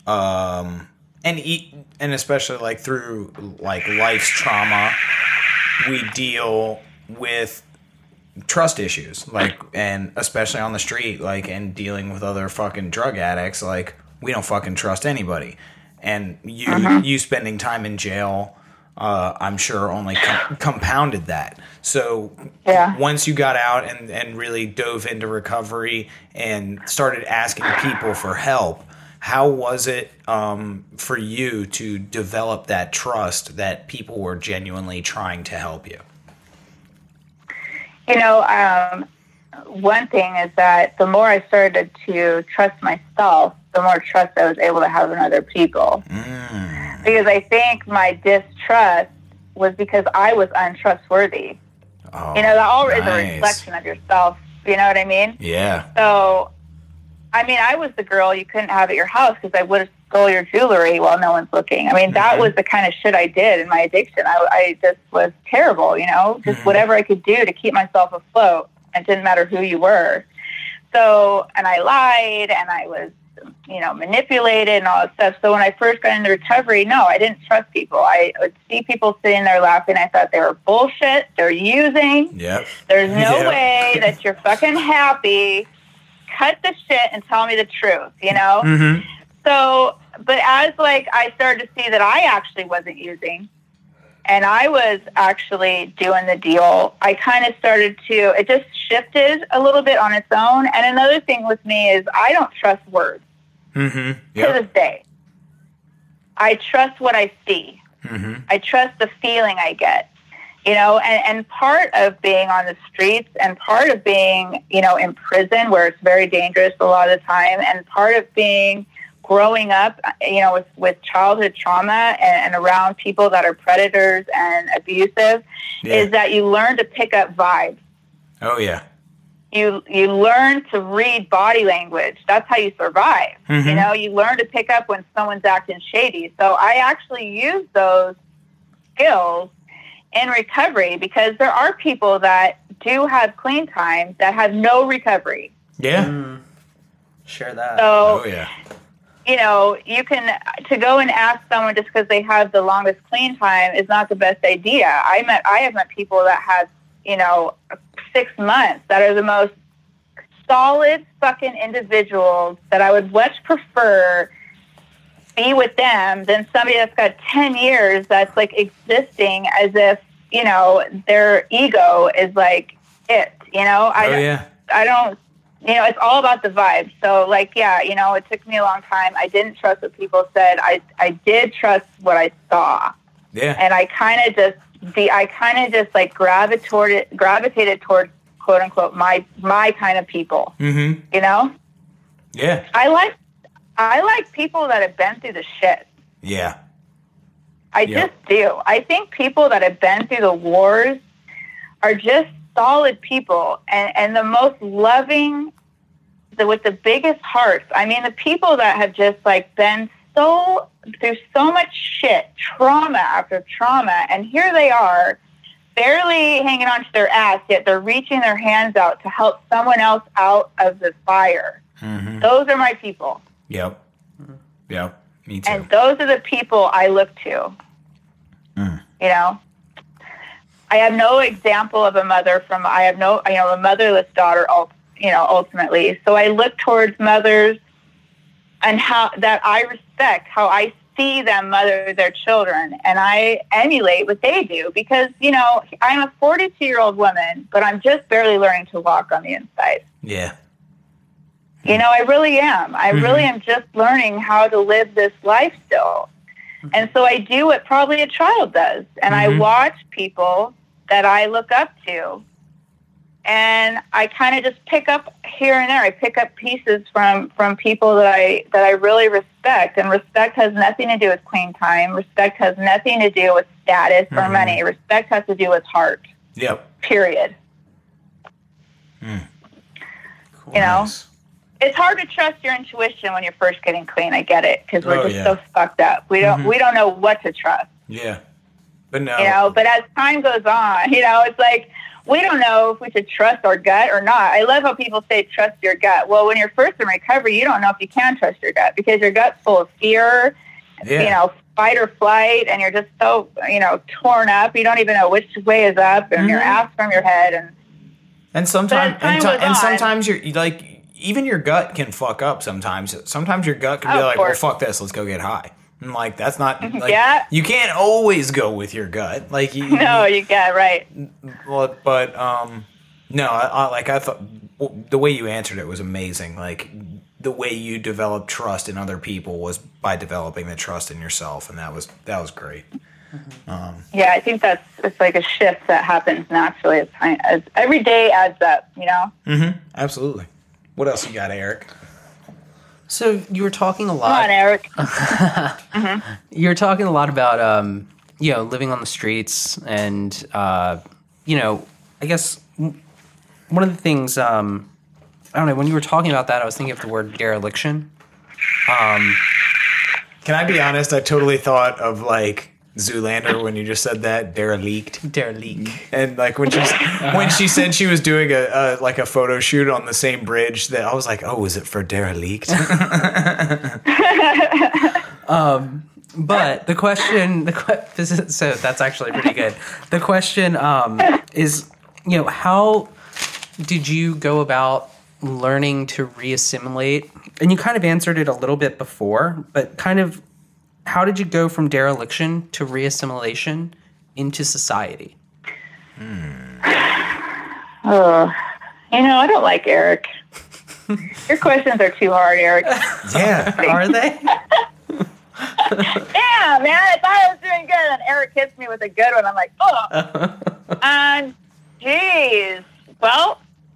um, and eat, and especially like through like life's trauma, we deal with trust issues, like, and especially on the street, like, and dealing with other fucking drug addicts, like, we don't fucking trust anybody. and you Mm-hmm. you spending time in jail, uh, I'm sure only com- compounded that. So Yeah. once you got out and, and really dove into recovery and started asking people for help, how was it um, for you to develop that trust that people were genuinely trying to help you? You know, um, one thing is that the more I started to trust myself, the more trust I was able to have in other people. Mm. Because I think my distrust was because I was untrustworthy. Oh, You know, that all is a nice. reflection of yourself. You know what I mean? Yeah. So, I mean, I was the girl you couldn't have at your house because I would have stole your jewelry while no one's looking. I mean, that Mhm. was the kind of shit I did in my addiction. I, I just was terrible, you know, just Mhm. whatever I could do to keep myself afloat. It didn't matter who you were. So, and I lied and I was, you know, manipulated and all that stuff. So when I first got into recovery, no, I didn't trust people. I would see people sitting there laughing. I thought they were bullshit. They're using. Yep. There's no Yep. way that you're fucking happy. Cut the shit and tell me the truth, you know? Mm-hmm. So, but as like I started to see that I actually wasn't using and I was actually doing the deal, I kind of started to, it just shifted a little bit on its own. And another thing with me is I don't trust words Mm-hmm. to Yep. this day. I trust what I see. Mm-hmm. I trust the feeling I get. You know, and, and part of being on the streets and part of being, you know, in prison where it's very dangerous a lot of the time, and part of being growing up, you know, with, with childhood trauma and, and around people that are predators and abusive, Yeah. is that you learn to pick up vibes. Oh, yeah. You you learn to read body language. That's how you survive. Mhm. You know, you learn to pick up when someone's acting shady. So I actually use those skills in recovery because there are people that do have clean time that have no recovery. Yeah. Mm. Share that. So, Oh, yeah. you know, you can, to go and ask someone just because they have the longest clean time is not the best idea. I met, I have met people that have, you know, six months that are the most solid fucking individuals that I would much prefer be with them than somebody that's got ten years that's like existing as if, you know, their ego is like it, you know, I, Oh, yeah. I don't, you know, it's all about the vibe. So like, yeah, you know, it took me a long time. I didn't trust what people said. I, I did trust what I saw. Yeah. And I kind of just, the, I kind of just like gravitated, gravitated towards quote unquote, my, my kind of people, Mm-hmm. you know, Yeah. I like, I like people that have been through the shit. Yeah. I Yep. just do. I think people that have been through the wars are just solid people and, and the most loving, the, with the biggest hearts. I mean, the people that have just like been so through so much shit, trauma after trauma, and here they are barely hanging on to their ass, yet they're reaching their hands out to help someone else out of the fire. Mm-hmm. Those are my people. Yep. Yep. Me too. And those are the people I look to. Mm. You know, I have no example of a mother from, I have no, you know, a motherless daughter, ul- you know, ultimately. So I look towards mothers and how that I respect, how I see them mother their children, and I emulate what they do because, you know, I'm a forty-two-year-old woman, but I'm just barely learning to walk on the inside. Yeah. You know, I really am. I Mhm. really am just learning how to live this life still. And so I do what probably a child does. And I Mhm. watch people that I look up to. And I kind of just pick up here and there. I pick up pieces from, from people that I that I really respect. And respect has nothing to do with clean time. Respect has nothing to do with status or Mhm. money. Respect has to do with heart, Yep. period. Mm. Cool. You know? Nice. It's hard to trust your intuition when you're first getting clean. I get it because we're Oh, just yeah. so fucked up. We don't Mhm. we don't know what to trust, Yeah. But no. you know. But as time goes on, you know, it's like we don't know if we should trust our gut or not. I love how people say trust your gut. Well, when you're first in recovery, you don't know if you can trust your gut because your gut's full of fear, Yeah. you know, fight or flight, and you're just so, you know, torn up. You don't even know which way is up, and your Mhm. ass from your head, and And sometimes, But as time and, ti- goes and on- sometimes you're you like, even your gut can fuck up sometimes. Sometimes your gut can be Of like, well, course. fuck this, let's go get high. And like that's not like Yeah. you can't always go with your gut. Like you, No, you get right. well, but um, no, I, I like I thought w- the way you answered it was amazing. Like the way you developed trust in other people was by developing the trust in yourself, and that was that was great. Um, Yeah, I think that's it's like a shift that happens naturally as time as every day adds up. You know. mm-hmm, absolutely. What else you got, Eric? So you were talking a Come lot. on, Eric. You were talking a lot about um, you know, living on the streets, and uh, you know, I guess w- one of the things um, I don't know. When you were talking about that, I was thinking of the word dereliction. Um, Can I be honest? I totally thought of like Zoolander when you just said that derelict. derelict. And like when she when she said she was doing a, a like a photo shoot on the same bridge, that I was like, oh, is it for derelict? But the question, the que- this is, so that's actually pretty good. The question um, is, you know, how did you go about learning to reassimilate? And you kind of answered it a little bit before, but kind of how did you go from dereliction to reassimilation into society? Oh, you know, I don't like Eric. Your questions are too hard, Eric. Yeah. Are they? Yeah, man, I thought I was doing good, and Eric hits me with a good one. I'm like, oh. And, geez. Well,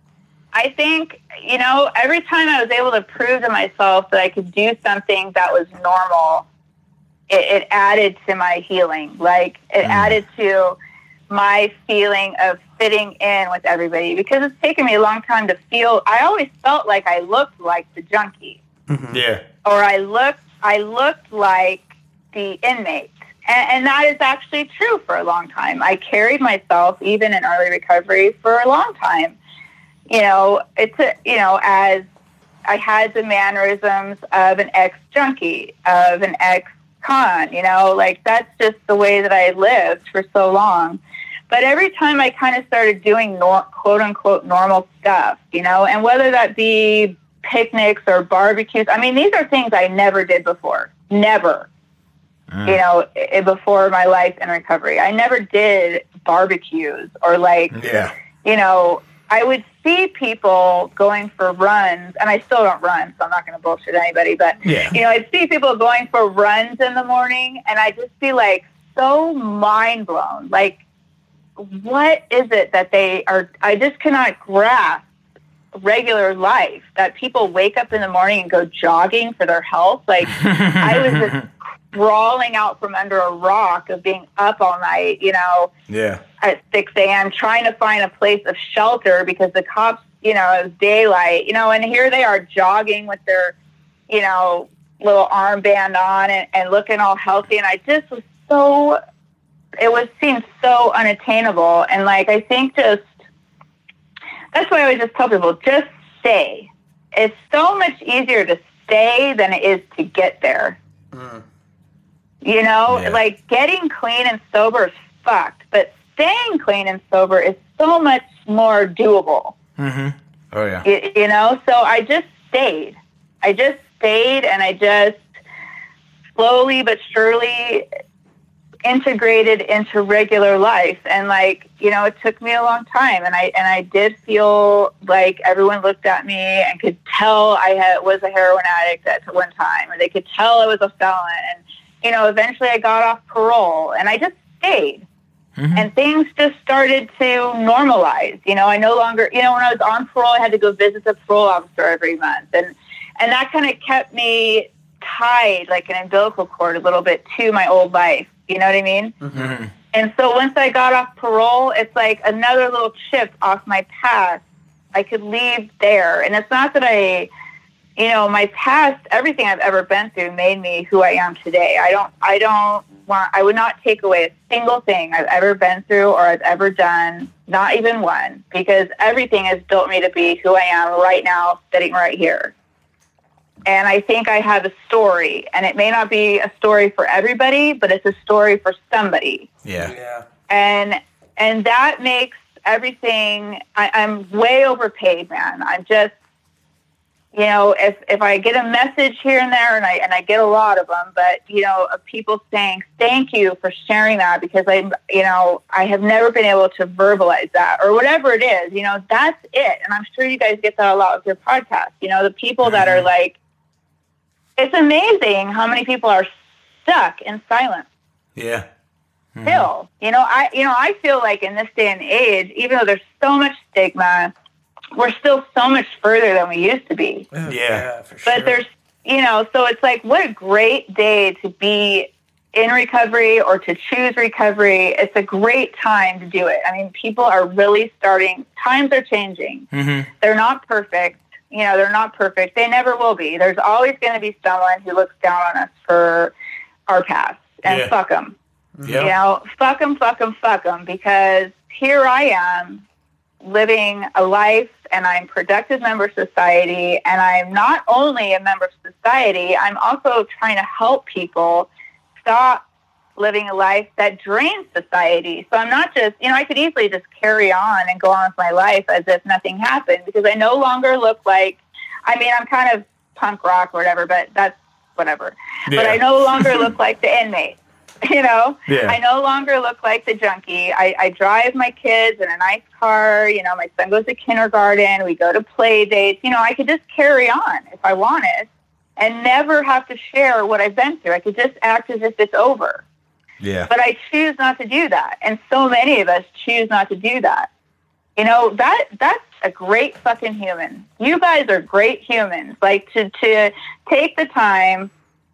I think, you know, every time I was able to prove to myself that I could do something that was normal, it, it added to my healing. Like, it mm. added to my feeling of fitting in with everybody, because it's taken me a long time to feel. I always felt like I looked like the junkie. Mm-hmm. Yeah. Or I looked, I looked like the inmate. And, and that is actually true for a long time. I carried myself, even in early recovery, for a long time. You know, it's a, you know, as I had the mannerisms of an ex-junkie, of an ex-con, you know, like that's just the way that I lived for so long. But every time I kind of started doing nor- quote-unquote normal stuff, you know, and whether that be picnics or barbecues, I mean, these are things I never did before. Never. Mm. You know, I- before my life in recovery. I never did barbecues or like, yeah. you know, I would see people going for runs, and I still don't run, so I'm not going to bullshit anybody, but, yeah. you know, I'd see people going for runs in the morning, and I'd just be, like, so mind blown. Like, what is it that they are, I just cannot grasp regular life, that people wake up in the morning and go jogging for their health. Like, I was just crawling out from under a rock of being up all night, you know, yeah, at six a.m. trying to find a place of shelter because the cops, you know, it was daylight, you know, and here they are jogging with their, you know, little armband on and, and looking all healthy. And I just was so, it was seemed so unattainable. And like, I think just, that's why I always just tell people, just stay. It's so much easier to stay than it is to get there. Mm. You know, yeah. Like getting clean and sober is fucked, but staying clean and sober is so much more doable. Mm-hmm. Oh, yeah. You, you know, so I just stayed. I just stayed and I just slowly but surely integrated into regular life. And like, you know, it took me a long time, and I and I did feel like everyone looked at me and could tell I had was a heroin addict at one time, or they could tell I was a felon. And you know, eventually I got off parole, and I just stayed. Mm-hmm. And things just started to normalize. You know, I no longer, you know, when I was on parole, I had to go visit the parole officer every month, and and that kind of kept me tied like an umbilical cord a little bit to my old life. You know what I mean? Mm-hmm. And so once I got off parole, it's like another little chip off my past. I could leave there. And it's not that I, you know, my past, everything I've ever been through made me who I am today. I don't, I don't want, I would not take away a single thing I've ever been through or I've ever done, not even one, because everything has built me to be who I am right now, sitting right here. And I think I have a story, and it may not be a story for everybody, but it's a story for somebody. Yeah. yeah. And and that makes everything, I, I'm way overpaid, man. I'm just, you know, if, if I get a message here and there, and I and I get a lot of them, but, you know, of people saying, thank you for sharing that, because I, you know, I have never been able to verbalize that, or whatever it is, you know, that's it. And I'm sure you guys get that a lot with your podcast. You know, the people that are like, it's amazing how many people are stuck in silence. Yeah. Mm-hmm. Still, you know, I, you know, I feel like in this day and age, even though there's so much stigma, we're still so much further than we used to be. Yeah, yeah, for sure. But there's, you know, so it's like, what a great day to be in recovery or to choose recovery. It's a great time to do it. I mean, people are really starting, times are changing. Mm-hmm. They're not perfect. You know, they're not perfect. They never will be. There's always going to be someone who looks down on us for our past, and yeah. fuck them. Yeah. You know, fuck them, fuck them, fuck them, because here I am living a life, and I'm a productive member of society, and I'm not only a member of society, I'm also trying to help people stop living a life that drains society. So I'm not just, you know, I could easily just carry on and go on with my life as if nothing happened, because I no longer look like, I mean, I'm kind of punk rock or whatever, but that's whatever. Yeah. But I no longer look like the inmate. You know, yeah. I no longer look like the junkie. I, I drive my kids in a nice car. You know, my son goes to kindergarten. We go to play dates. You know, I could just carry on if I wanted and never have to share what I've been through. I could just act as if it's over. Yeah. But I choose not to do that. And so many of us choose not to do that. You know, that that's a great fucking human. You guys are great humans. Like, to, to take the time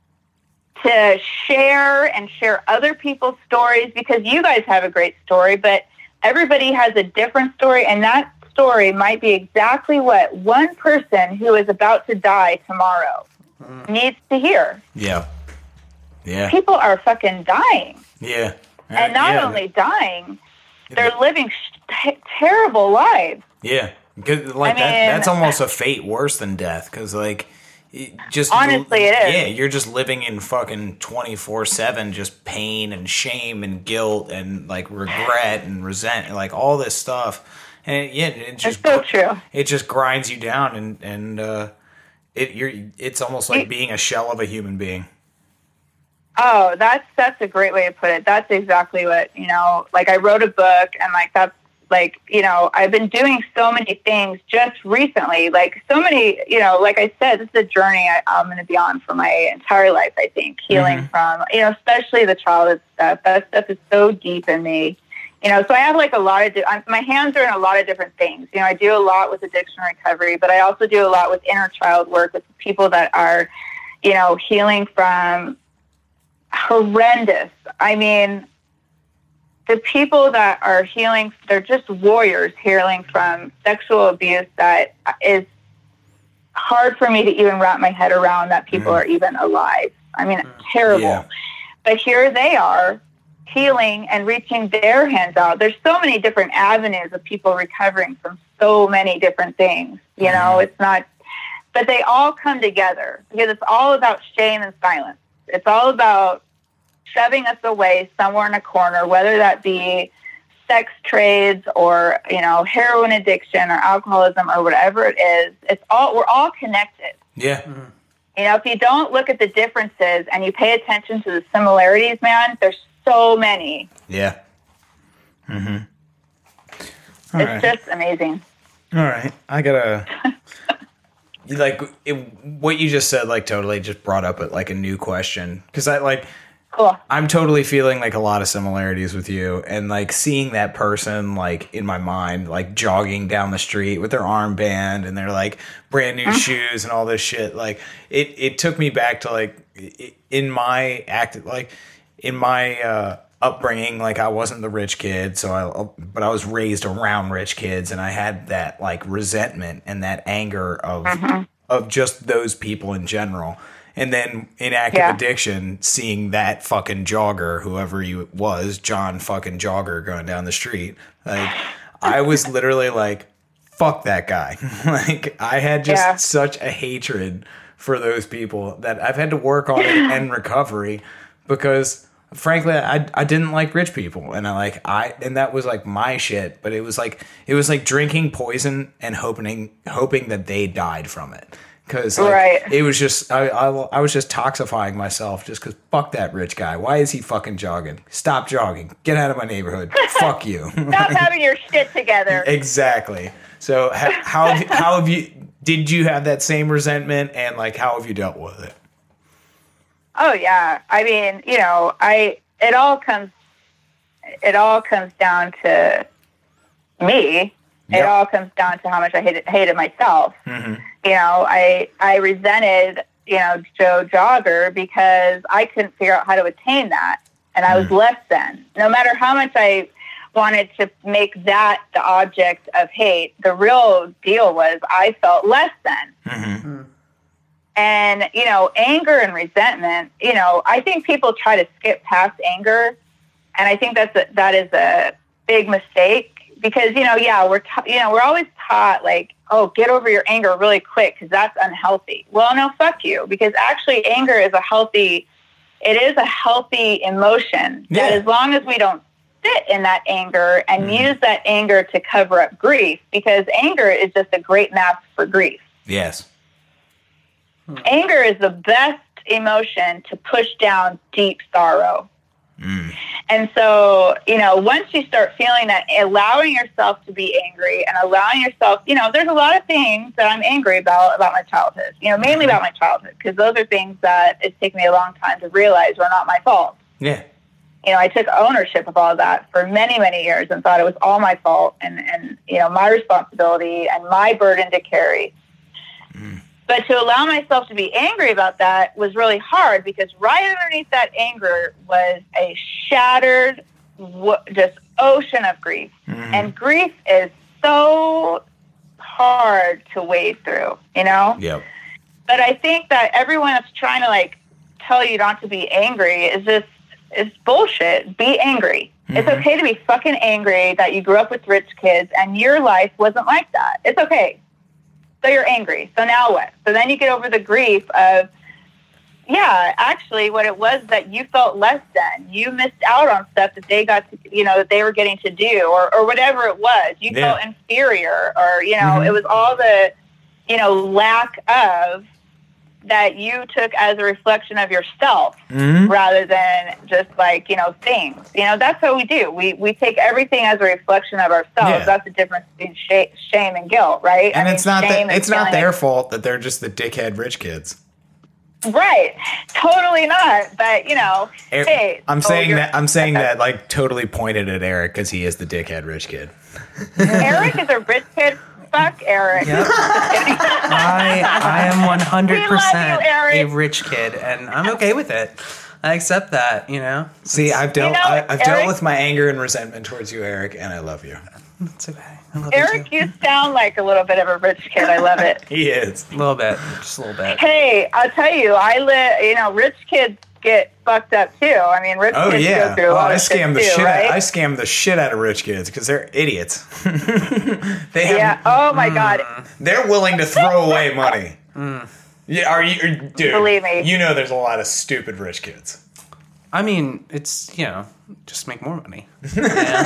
to share and share other people's stories, because you guys have a great story, but everybody has a different story, and that story might be exactly what one person who is about to die tomorrow mm. needs to hear. Yeah. Yeah. People are fucking dying. Yeah. And not yeah. only dying, they're living sh- terrible lives. Yeah. Cause like I that, mean, that's almost a fate worse than death, because like, it just honestly, it is. Yeah, you're just living in fucking twenty-four seven, just pain and shame and guilt and like regret and resent and like all this stuff. And yeah, it just it's so true. It just grinds you down, and and uh, it you're it's almost like it, being a shell of a human being. Oh, that's that's a great way to put it. That's exactly what, you know, like I wrote a book, and like that's like, you know, I've been doing so many things just recently, like so many, you know, like I said, this is a journey I, I'm going to be on for my entire life, I think, healing mm-hmm. from, you know, especially the childhood stuff. That stuff is so deep in me, you know, so I have like a lot of, di- I'm, my hands are in a lot of different things. You know, I do a lot with addiction recovery, but I also do a lot with inner child work with people that are, you know, healing from horrendous, I mean, the people that are healing, they're just warriors healing from sexual abuse that is hard for me to even wrap my head around, that people mm. are even alive. I mean, it's terrible. Yeah. But here they are healing and reaching their hands out. There's so many different avenues of people recovering from so many different things. You mm. know, it's not, but they all come together because it's all about shame and silence. It's all about shoving us away somewhere in a corner, whether that be sex trades or, you know, heroin addiction or alcoholism or whatever it is. It's all, we're all connected. Yeah. Mm-hmm. You know, if you don't look at the differences and you pay attention to the similarities, man, there's so many. Yeah. Mm-hmm. All it's right. just amazing. All right. I gotta, like, it, what you just said, like, totally just brought up, like, a new question. Because I, like, Cool. I'm totally feeling like a lot of similarities with you, and like seeing that person like in my mind, like jogging down the street with their armband and their like brand new mm-hmm. shoes and all this shit. Like it, it took me back to like in my act, like in my uh, upbringing. Like I wasn't the rich kid, so I, but I was raised around rich kids, and I had that like resentment and that anger of mm-hmm. of just those people in general. And then in active yeah. addiction, seeing that fucking jogger, whoever he was, John fucking Jogger going down the street, like I was literally like, fuck that guy. Like I had just yeah. such a hatred for those people that I've had to work on it and recovery because frankly, I I didn't like rich people, and I like I and that was like my shit. But it was like it was like drinking poison and hoping hoping that they died from it. because like, Right. it was just I, I I was just toxifying myself just because fuck that rich guy. Why is he fucking jogging? Stop jogging. Get out of my neighborhood. Fuck you. Stop having your shit together. Exactly. So ha- how have you, how have you did you have that same resentment, and like how have you dealt with it? Oh yeah. I mean, you know, I it all comes it all comes down to me. It Yep. all comes down to how much I hated hated myself. Mm-hmm. You know, I I resented, you know, Joe Jogger because I couldn't figure out how to attain that. And I was Mm. less than. No matter how much I wanted to make that the object of hate, the real deal was I felt less than. Mm-hmm. And, you know, anger and resentment, you know, I think people try to skip past anger. And I think that's a, that is a big mistake because, you know, yeah, we're, ta- you know, we're always taught like, oh, get over your anger really quick because that's unhealthy. Well, no, fuck you. Because actually anger is a healthy, it is a healthy emotion Yeah. that as long as we don't sit in that anger and Mhm. use that anger to cover up grief, because anger is just a great mask for grief. Yes. Anger is the best emotion to push down deep sorrow. Mm. And so, you know, once you start feeling that, allowing yourself to be angry and allowing yourself, you know, there's a lot of things that I'm angry about, about my childhood, you know, mainly about my childhood, because those are things that it's taken me a long time to realize were not my fault. Yeah. You know, I took ownership of all of that for many, many years and thought it was all my fault and, and you know, my responsibility and my burden to carry. Mm. But to allow myself to be angry about that was really hard because right underneath that anger was a shattered, w- just ocean of grief. Mhm. And grief is so hard to wade through, you know? Yep. But I think that everyone that's trying to like tell you not to be angry is just, it's bullshit. Be angry. Mhm. It's okay to be fucking angry that you grew up with rich kids and your life wasn't like that. It's okay. So you're angry. So now what? So then you get over the grief of, yeah, actually what it was that you felt less than. You missed out on stuff that they got to, you know, that they were getting to do or, or whatever it was. You Yeah. felt inferior or, you know, Mhm. it was all the, you know, lack of that you took as a reflection of yourself Mhm. rather than just like, you know, things. You know, that's what we do. We we take everything as a reflection of ourselves. Yeah. That's the difference between sh- shame and guilt, right? And I mean, it's not shame that, is it's not feeling their like- fault that they're just the dickhead rich kids. Right. Totally not. But, you know, Er- hey. I'm oh, saying you're- that I'm saying that like totally pointed at Eric because he is the dickhead rich kid. Eric is a rich kid. Fuck Eric. Yep. I I am one hundred We percent love you, Eric. a rich kid, and I'm okay with it. I accept that. You know, See, I've dealt know, I, I've dealt Eric- with my anger and resentment towards you, Eric, and I love you. it's okay. I love you Eric, too. you sound like a little bit of a rich kid. I love it. He is. A little bit, just a little bit. Hey, I'll tell you, I live, you know, rich kids get fucked up too. I mean, rich Oh kids yeah. go through a Oh, lot I of shit scam the too, shit. right? Out, I scam the shit out of rich kids because they're idiots. they have, Yeah. Oh my God. They're willing to throw away money. Yeah. Are you, or- dude? Believe me. You know, there's a lot of stupid rich kids. I mean, it's you know, just make more money. All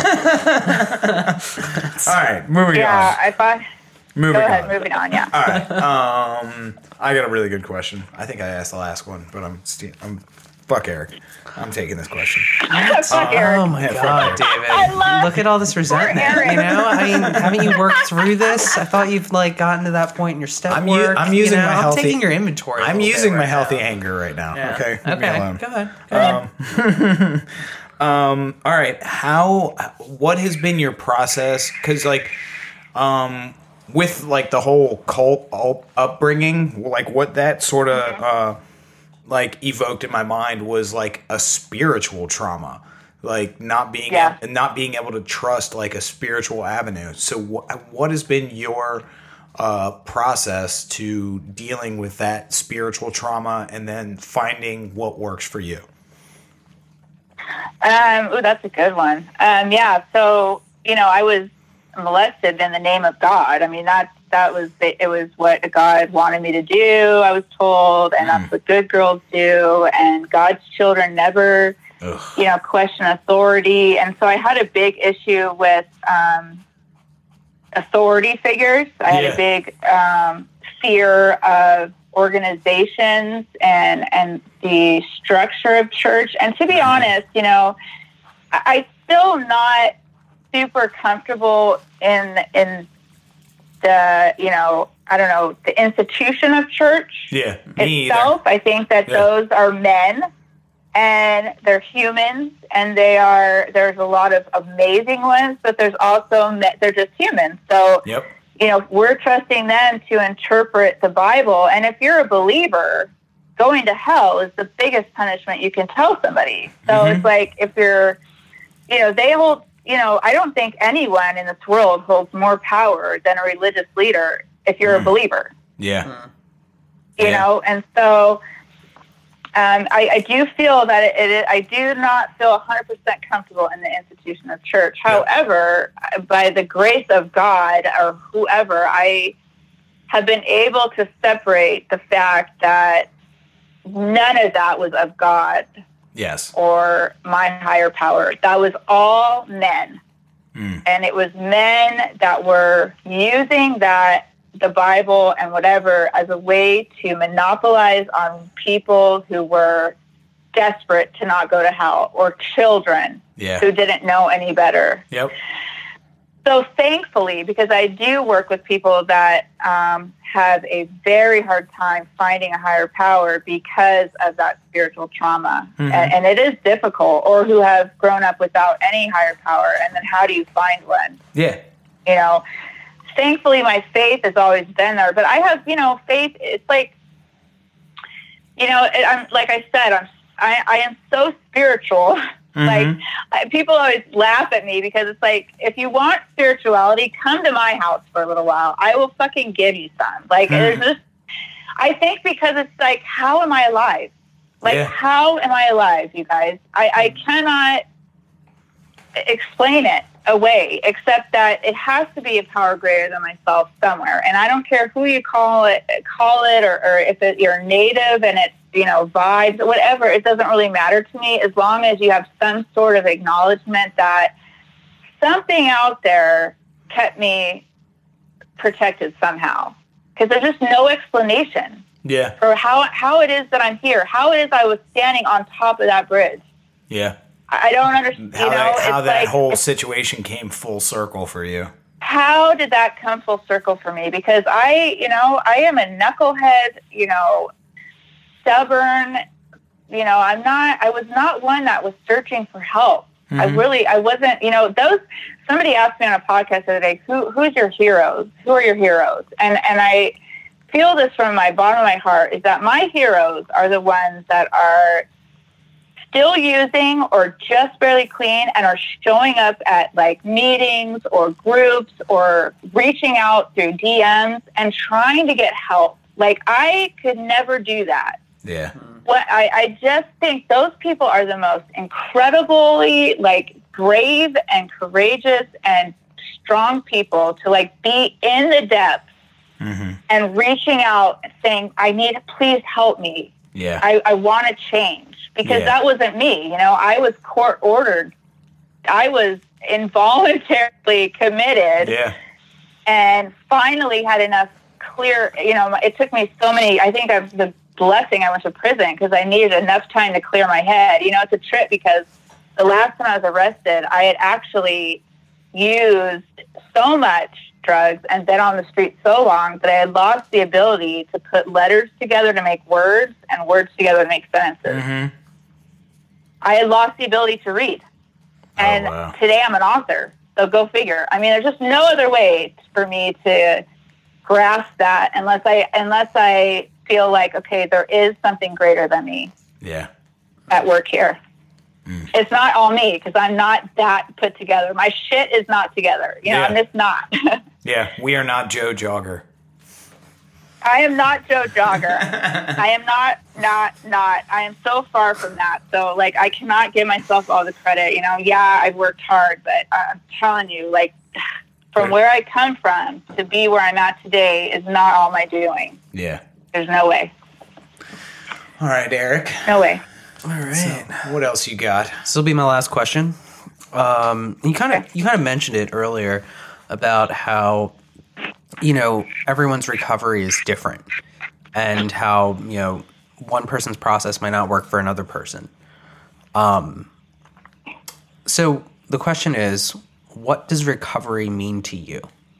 right, moving Yeah. on. If I Moving go ahead, on. moving on. Yeah. All right. Um, I got a really good question. I think I asked the last one, but I'm st- I'm fuck Eric. I'm taking this question. Fuck Eric. Oh my Yeah, God, fuck David! I love- Look at all this resentment. Eric. You know, I mean, haven't you worked through this? I thought you've like gotten to that point in your step I'm u- work. I'm you using know? my I'm healthy- taking your inventory. a I'm little bit using my right healthy now. anger right now. Yeah. Okay. Leave me Okay. alone. Go ahead. Go ahead. Um, all right. How? What has been your process? Because like, um, with like the whole cult up- upbringing, like what that sort of uh, like evoked in my mind was like a spiritual trauma, like not being Yeah. not being able to trust like a spiritual avenue. So wh- what has been your uh, process to dealing with that spiritual trauma and then finding what works for you? Um, ooh, that's a good one. Um, yeah. So, you know, I was molested in the name of God. I mean, that, that was, the, it was what God wanted me to do, I was told, and that's what good girls do. And God's children never, Ugh. you know, question authority. And so I had a big issue with, um, authority figures. I had Yeah. a big, um, fear of organizations and and the structure of church. And to be honest, you know, I, I'm still not super comfortable in in the, you know, I don't know, the institution of church Yeah, me itself. either. I think that Yeah. those are men and they're humans, and they are, there's a lot of amazing ones, but there's also, me- they're just humans. So, Yep. you know, we're trusting them to interpret the Bible. And if you're a believer, going to hell is the biggest punishment you can tell somebody. So Mhm. it's like, if you're, you know, they hold, you know, I don't think anyone in this world holds more power than a religious leader if you're Mm. a believer, Yeah. you Yeah. know? And so um, I, I do feel that it, it, I do not feel one hundred percent comfortable in the institution of church. Yeah. However, by the grace of God or whoever, I have been able to separate the fact that none of that was of God Yes. or my higher power. That was all men. Mm. And it was men that were using that, the Bible and whatever, as a way to monopolize on people who were desperate to not go to hell, or children Yeah. who didn't know any better. Yep. So thankfully, because I do work with people that um, have a very hard time finding a higher power because of that spiritual trauma. Mhm. And, and it is difficult, or who have grown up without any higher power. And then how do you find one? Yeah. You know, thankfully my faith has always been there, but I have, you know, faith, it's like, you know, it, I'm, like I said, I'm, I, I am so spiritual. Mhm. Like, I, people always laugh at me because it's like, if you want spirituality, come to my house for a little while. I will fucking give you some. Like, Mhm. there's just, I think because it's like, how am I alive? Like, Yeah. how am I alive, you guys? I, I cannot explain it away, except that it has to be a power greater than myself somewhere. And I don't care who you call it, call it, or, or if it, you're native and it's, you know, vibes, whatever. It doesn't really matter to me as long as you have some sort of acknowledgement that something out there kept me protected somehow. Because there's just no explanation Yeah. for how how it is that I'm here, how it is I was standing on top of that bridge. Yeah. I I don't understand. How you know, that, how it's that like, whole situation came full circle for you. how did that come full circle for me? Because I, you know, I am a knucklehead, you know, stubborn, you know, I'm not, I was not one that was searching for help. I Mhm. really, I wasn't, you know, those, somebody asked me on a podcast the other day, who, who's your heroes? Who are your heroes? And, and I feel this from my bottom of my heart is that my heroes are the ones that are still using or just barely clean and are showing up at like meetings or groups or reaching out through D Ms and trying to get help. Like, I could never do that. Yeah. What I, I just think those people are the most incredibly like brave and courageous and strong people to like be in the depths Mm-hmm. and reaching out and saying, I need, please help me. Yeah. I, I want to change, because Yeah. that wasn't me. You know, I was court ordered. I was involuntarily committed yeah. and finally had enough clear, you know, it took me so many, I think I've the blessing I went to prison because I needed enough time to clear my head. You know, it's a trip because the last time I was arrested, I had actually used so much drugs and been on the street so long that I had lost the ability to put letters together to make words and words together to make sentences. Mm-hmm. I had lost the ability to read. And Oh, wow. today I'm an author. So go figure. I mean, there's just no other way for me to grasp that unless I unless I feel like, okay, there is something greater than me Yeah. at work here. Mm. It's not all me because I'm not that put together. My shit is not together. You know, Yeah. I'm just not. Yeah. We are not Joe Jogger. I am not Joe Jogger. I am not, not, not. I am so far from that. So, like, I cannot give myself all the credit. You know, yeah, I've worked hard, but I'm telling you, like, from where I come from to be where I'm at today is not all my doing. Yeah. There's no way. All right, Eric. No way. All right. What else you got? This will be my last question. Um, you kind of Okay. you kind of mentioned it earlier about how you know, everyone's recovery is different, and how, you know, one person's process might not work for another person. Um, so the question is, what does recovery mean to you?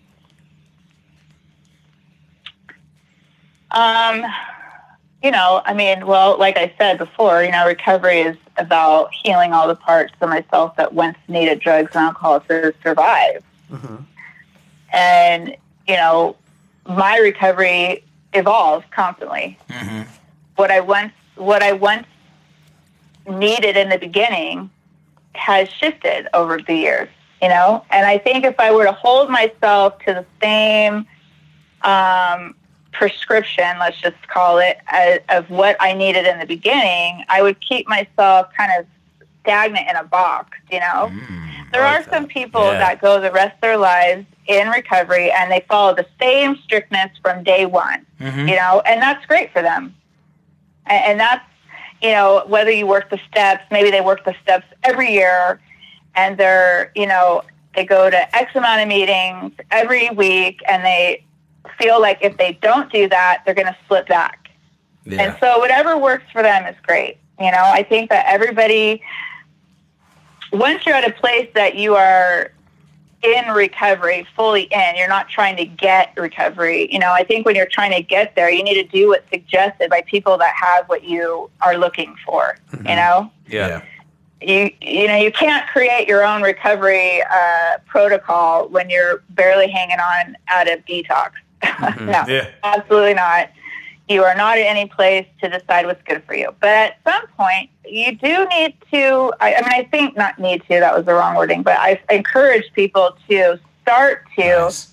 Um, you know, I mean, well, like I said before, you know, recovery is about healing all the parts of myself that once needed drugs and alcohol to survive. Mm-hmm. And, you know, my recovery evolves constantly. Mm-hmm. What I once, what I once needed in the beginning has shifted over the years, you know? And I think if I were to hold myself to the same, um, prescription, let's just call it, as, of what I needed in the beginning, I would keep myself kind of stagnant in a box, you know? Mm, there like are that. some people Yeah. that go the rest of their lives in recovery and they follow the same strictness from day one, Mm-hmm. you know, and that's great for them. And, and that's, you know, whether you work the steps, maybe they work the steps every year and they're, you know, they go to X amount of meetings every week and they feel like if they don't do that, they're going to slip back. Yeah. And so whatever works for them is great. You know, I think that everybody, once you're at a place that you are in recovery, fully in, you're not trying to get recovery. You know, I think when you're trying to get there, you need to do what's suggested by people that have what you are looking for, Mm-hmm. you know? yeah. You you know, you can't create your own recovery uh, protocol when you're barely hanging on out of detox. Mm-hmm. No, Yeah. absolutely not. You are not in any place to decide what's good for you. But at some point, you do need to, I, I mean, I think not need to, that was the wrong wording, but I encourage people to start to, Nice.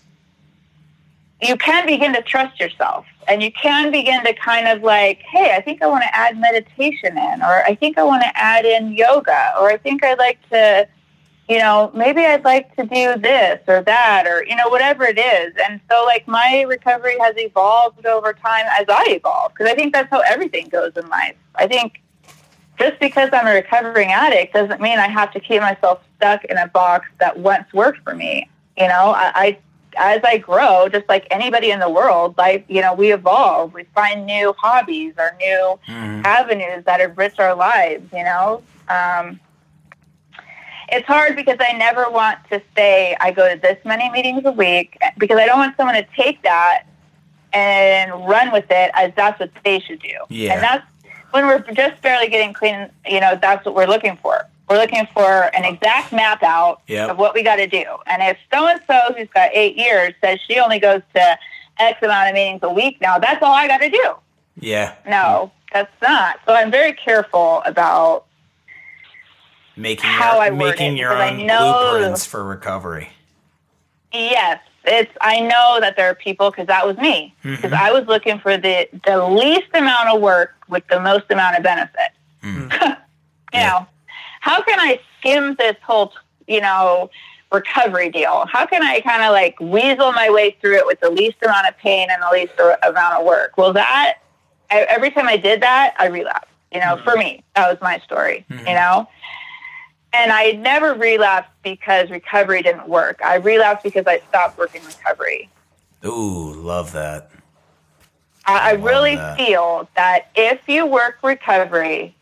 you can begin to trust yourself. And you can begin to kind of like, hey, I think I want to add meditation in, or I think I want to add in yoga, or I think I'd like to, you know, maybe I'd like to do this or that, or, you know, whatever it is. And so, like, my recovery has evolved over time as I evolve, because I think that's how everything goes in life. I think just because I'm a recovering addict doesn't mean I have to keep myself stuck in a box that once worked for me. You know, I, I as I grow, just like anybody in the world, like, you know, we evolve. We find new hobbies or new Mhm. avenues that enrich our lives, you know. Um, it's hard because I never want to say I go to this many meetings a week, because I don't want someone to take that and run with it as that's what they should do. Yeah. And that's when we're just barely getting clean, you know, that's what we're looking for. We're looking for an exact map out Yep. of what we got to do. And if so-and-so who's got eight years says she only goes to X amount of meetings a week now, that's all I got to do. Yeah. No, that's not. So I'm very careful about Making how your, I word making it, your because I own know- blueprints for recovery. Yes, it's. I know that there are people, because that was me. Because Mhm. I was looking for the the least amount of work with the most amount of benefit. Mm. you Yeah. know, how can I skim this whole, you know, recovery deal? How can I kind of like weasel my way through it with the least amount of pain and the least amount of work? Well, that I, every time I did that, I relapsed. You know, Mhm. for me, that was my story. Mhm. You know. And I never relapsed because recovery didn't work. I relapsed because I stopped working recovery. Ooh, love that. I, I love really that. feel that if you work recovery,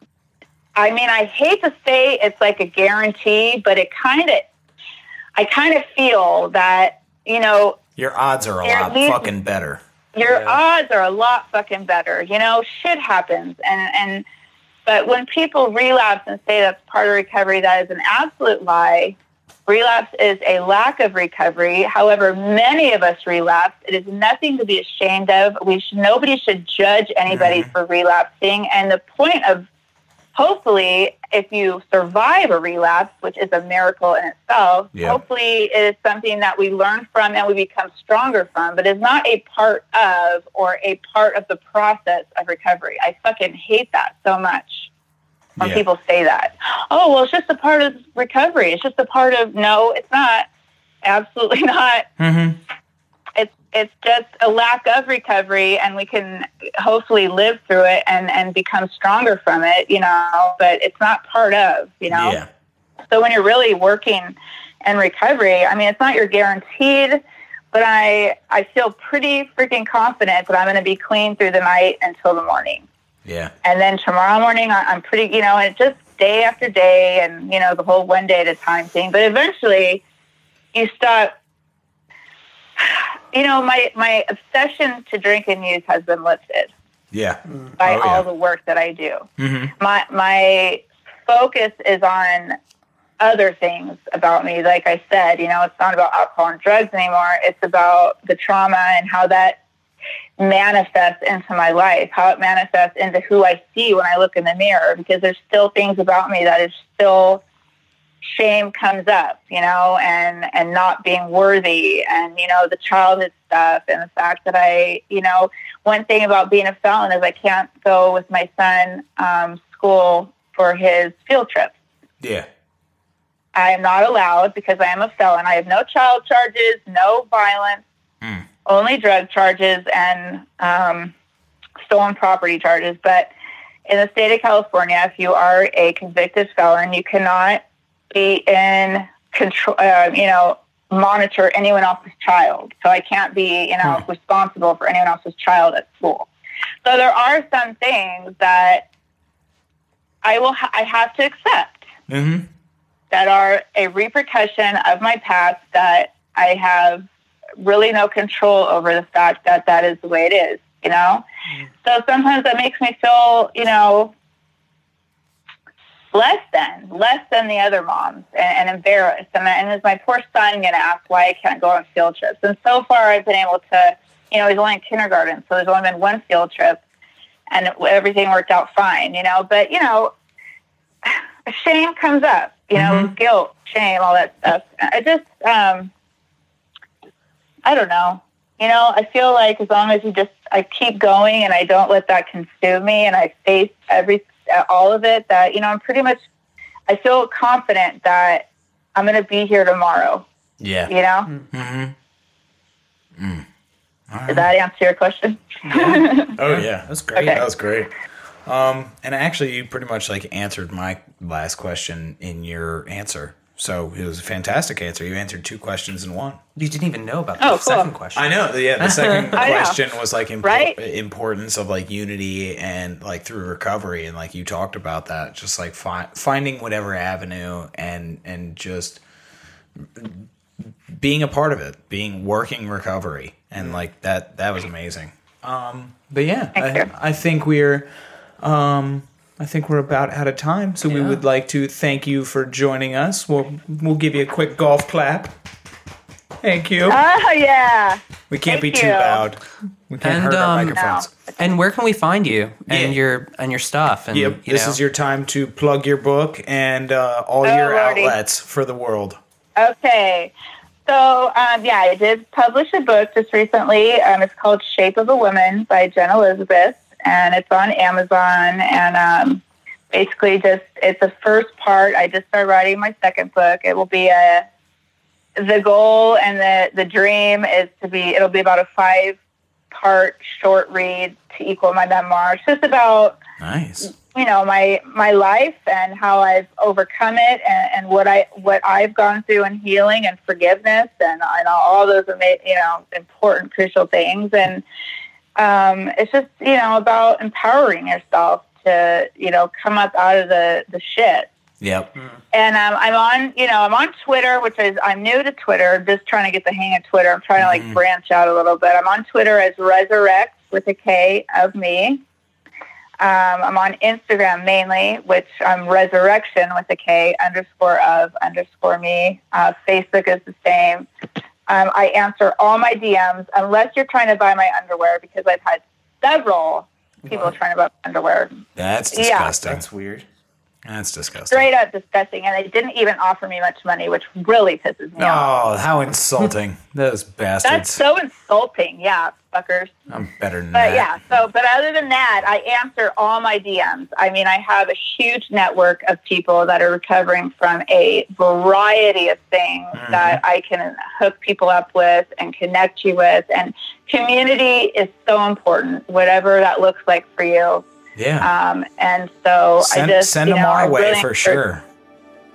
I mean, I hate to say it's like a guarantee, but it kind of, I kind of feel that, you know, Your odds are a You're lot least- fucking better. your Yeah. odds are a lot fucking better. You know, shit happens. And, and, but when people relapse and say that's part of recovery, that is an absolute lie. Relapse is a lack of recovery. However, many of us relapse. It is nothing to be ashamed of. We should, nobody should judge anybody Mhm. for relapsing. And the point of, hopefully, if you survive a relapse, which is a miracle in itself, Yeah. hopefully it is something that we learn from and we become stronger from, but is not a part of or a part of the process of recovery. I fucking hate that so much when Yeah. people say that. Oh, well, it's just a part of recovery. It's just a part of, no, it's not. Absolutely not. Mm-hmm. It's it's just a lack of recovery, and we can hopefully live through it and, and become stronger from it, you know, but it's not part of, you know. Yeah. So when you're really working in recovery, I mean, it's not your guaranteed but I I feel pretty freaking confident that I'm going to be clean through the night until the morning. Yeah. And then tomorrow morning, I- I'm pretty, you know, and it's just day after day, and you know, the whole one day at a time thing. But eventually, you stop. You know, my my obsession to drink and use has been lifted. Yeah. By Oh, all yeah. the work that I do. Mm-hmm. My my focus is on other things about me. Like I said, you know, it's not about alcohol and drugs anymore. It's about the trauma and how that manifests into my life, how it manifests into who I see when I look in the mirror, because there's still things about me that is still shame comes up, you know, and, and not being worthy, and, you know, the childhood stuff, and the fact that I, you know, one thing about being a felon is I can't go with my son um, school for his field trips. Yeah. I am not allowed because I am a felon. I have no child charges, no violence, Mm. only drug charges and um, stolen property charges. But in the state of California, if you are a convicted felon, you cannot be in control, uh, you know, monitor anyone else's child. So I can't be, you know, Hmm. responsible for anyone else's child at school. So there are some things that I will, ha- I have to accept. Mm-hmm. That are a repercussion of my past, that I have really no control over the fact that that is the way it is, you know? Mm. So sometimes that makes me feel, you know, less than, less than the other moms, and, and embarrassed. And, and is my poor son going to ask why I can't go on field trips? And so far I've been able to, you know, he's only in kindergarten, so there's only been one field trip, and everything worked out fine, you know? But, you know, shame comes up. You know, Mm-hmm. guilt, shame, all that stuff. I just, um, I don't know. You know, I feel like as long as you just, I keep going and I don't let that consume me, and I face every, all of it, that, you know, I'm pretty much, I feel confident that I'm going to be here tomorrow. Yeah. You know? Mm-hmm. Mm. All Did right. that answer your question? Oh yeah, that's great. Okay. That was great. Um, and actually, you pretty much like answered my last question in your answer. So it was a fantastic answer. You answered two questions in one. You didn't even know about the Oh, cool. second question. I know. Yeah, the second I know. question was like impo- Right? importance of like unity and like through recovery, and like you talked about that, just like fi- finding whatever avenue and and just being a part of it, being working recovery, and like that that was amazing. Um, but yeah, Thank you. I, I think we're. Um, I think we're about out of time, so we Yeah. would like to thank you for joining us. We'll we'll give you a quick golf clap. Thank you. Oh, yeah. We can't Thank be too you. loud. We can't And, hurt our um, microphones. And where can we find you and Yeah. your and your stuff? And Yep. you This know? is your time to plug your book and uh, all Oh, your Lordy. outlets for the world. Okay. So, um, yeah, I did publish a book just recently. Um, it's called Shape of a Woman by Jen Elizabeth, and it's on Amazon. And um, basically just, it's the first part. I just started writing my second book. It will be a, the goal and the, the dream is to be, it'll be about a five part short read to equal my memoir. It's just about, Nice. you know, my my life and how I've overcome it, and, and what I what I've gone through in healing and forgiveness, and, and all those ama- you know important crucial things. And um, it's just you know about empowering yourself to you know come up out of the the shit. Yep. And um, I'm on, you know, I'm on Twitter, which is, I'm new to Twitter, just trying to get the hang of Twitter. I'm trying to, like, Mhm. branch out a little bit. I'm on Twitter as Resurrect with a K of me. Um, I'm on Instagram mainly, which I'm Resurrection with a K underscore of underscore me. Uh, Facebook is the same. Um, I answer all my D Ms unless you're trying to buy my underwear, because I've had several people What? trying to buy my underwear. That's Yeah. disgusting. That's weird. That's disgusting. Straight up disgusting, and they didn't even offer me much money, which really pisses me off. Oh, how insulting. Those That's bastards. so insulting. Yeah, fuckers. I'm better than But that. yeah, so, but other than that, I answer all my D Ms. I mean, I have a huge network of people that are recovering from a variety of things Mhm. that I can hook people up with and connect you with. And community is so important, whatever that looks like for you. Yeah. Um, and so Send, I just, send you them know, I our way really for encourage- sure.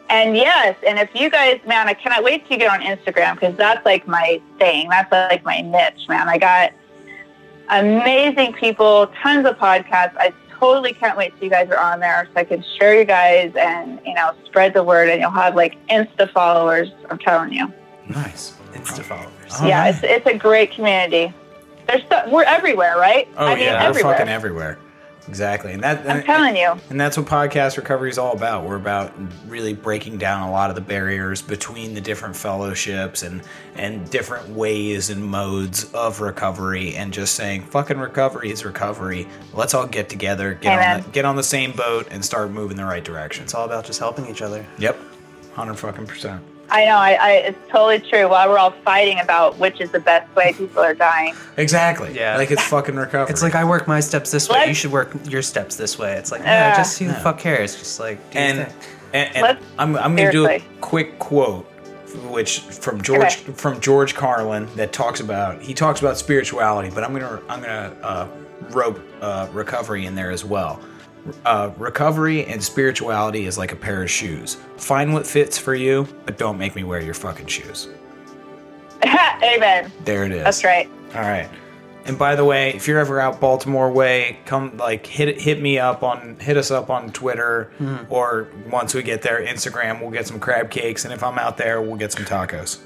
And yes, and if you guys, man, I cannot wait till you get on Instagram because that's like my thing. That's like my niche, man. I got amazing people, tons of podcasts. I totally can't wait till you guys are on there so I can share you guys and, you know, spread the word and you'll have like Insta followers. I'm telling you. Nice. Insta followers. Oh, yeah, nice. it's it's a great community. There's so, we're everywhere, right? Oh, I mean, yeah, we're everywhere. fucking everywhere. Exactly. And that, I'm and, telling you. And that's what podcast recovery is all about. We're about really breaking down a lot of the barriers between the different fellowships and, and different ways and modes of recovery and just saying, fucking recovery is recovery. Let's all get together, get Amen. on the, get on the same boat and start moving the right direction. It's all about just helping each other. Yep. one hundred fucking percent. I know, I, I, it's totally true. While we're all fighting about which is the best way, people are dying. Exactly. Yeah. Like it's fucking recovery. It's like I work my steps this way. Let's- You should work your steps this way. It's like, Yeah. yeah, just who the Yeah. fuck cares? Just like do your and thing. and, and Let's- I'm I'm gonna do a seriously. quick quote, which from George Okay. from George Carlin that talks about he talks about spirituality, but I'm gonna I'm gonna uh, rope uh, recovery in there as well. Uh, recovery and spirituality is like a pair of shoes. Find what fits for you, but don't make me wear your fucking shoes. Amen. There it is. That's right. All right. And by the way, if you're ever out Baltimore way, come like hit hit me up on hit us up on Twitter or once we get there, Instagram. We'll get some crab cakes, and if I'm out there, we'll get some tacos.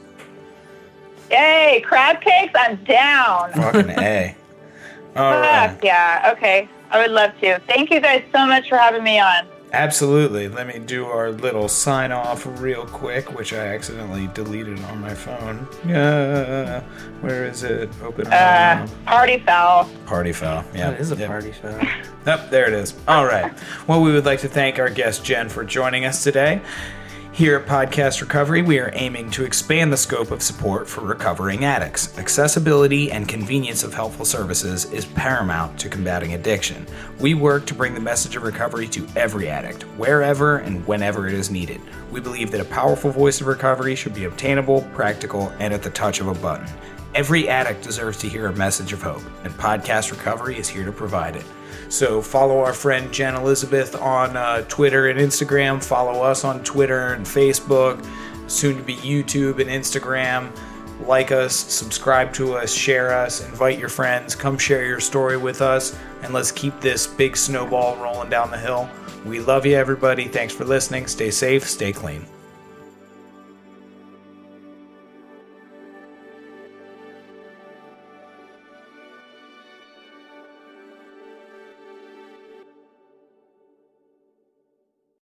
Yay, crab cakes, I'm down. Fucking A. All right. Fuck, yeah, okay. I would love to. Thank you guys so much for having me on. Absolutely. Let me do our little sign off real quick, which I accidentally deleted on my phone. Yeah. Where is it? Open. Uh, party foul. Party foul. Yeah. That is a Yep. party show. Yep, there it is. All right. Well, we would like to thank our guest, Jen, for joining us today. Here at Podcast Recovery, we are aiming to expand the scope of support for recovering addicts. Accessibility and convenience of helpful services is paramount to combating addiction. We work to bring the message of recovery to every addict, wherever and whenever it is needed. We believe that a powerful voice of recovery should be obtainable, practical, and at the touch of a button. Every addict deserves to hear a message of hope, and Podcast Recovery is here to provide it. So follow our friend Jen Elizabeth on uh, Twitter and Instagram. Follow us on Twitter and Facebook, soon to be YouTube and Instagram. Like us, subscribe to us, share us, invite your friends, come share your story with us, and let's keep this big snowball rolling down the hill. We love you, everybody. Thanks for listening. Stay safe, stay clean.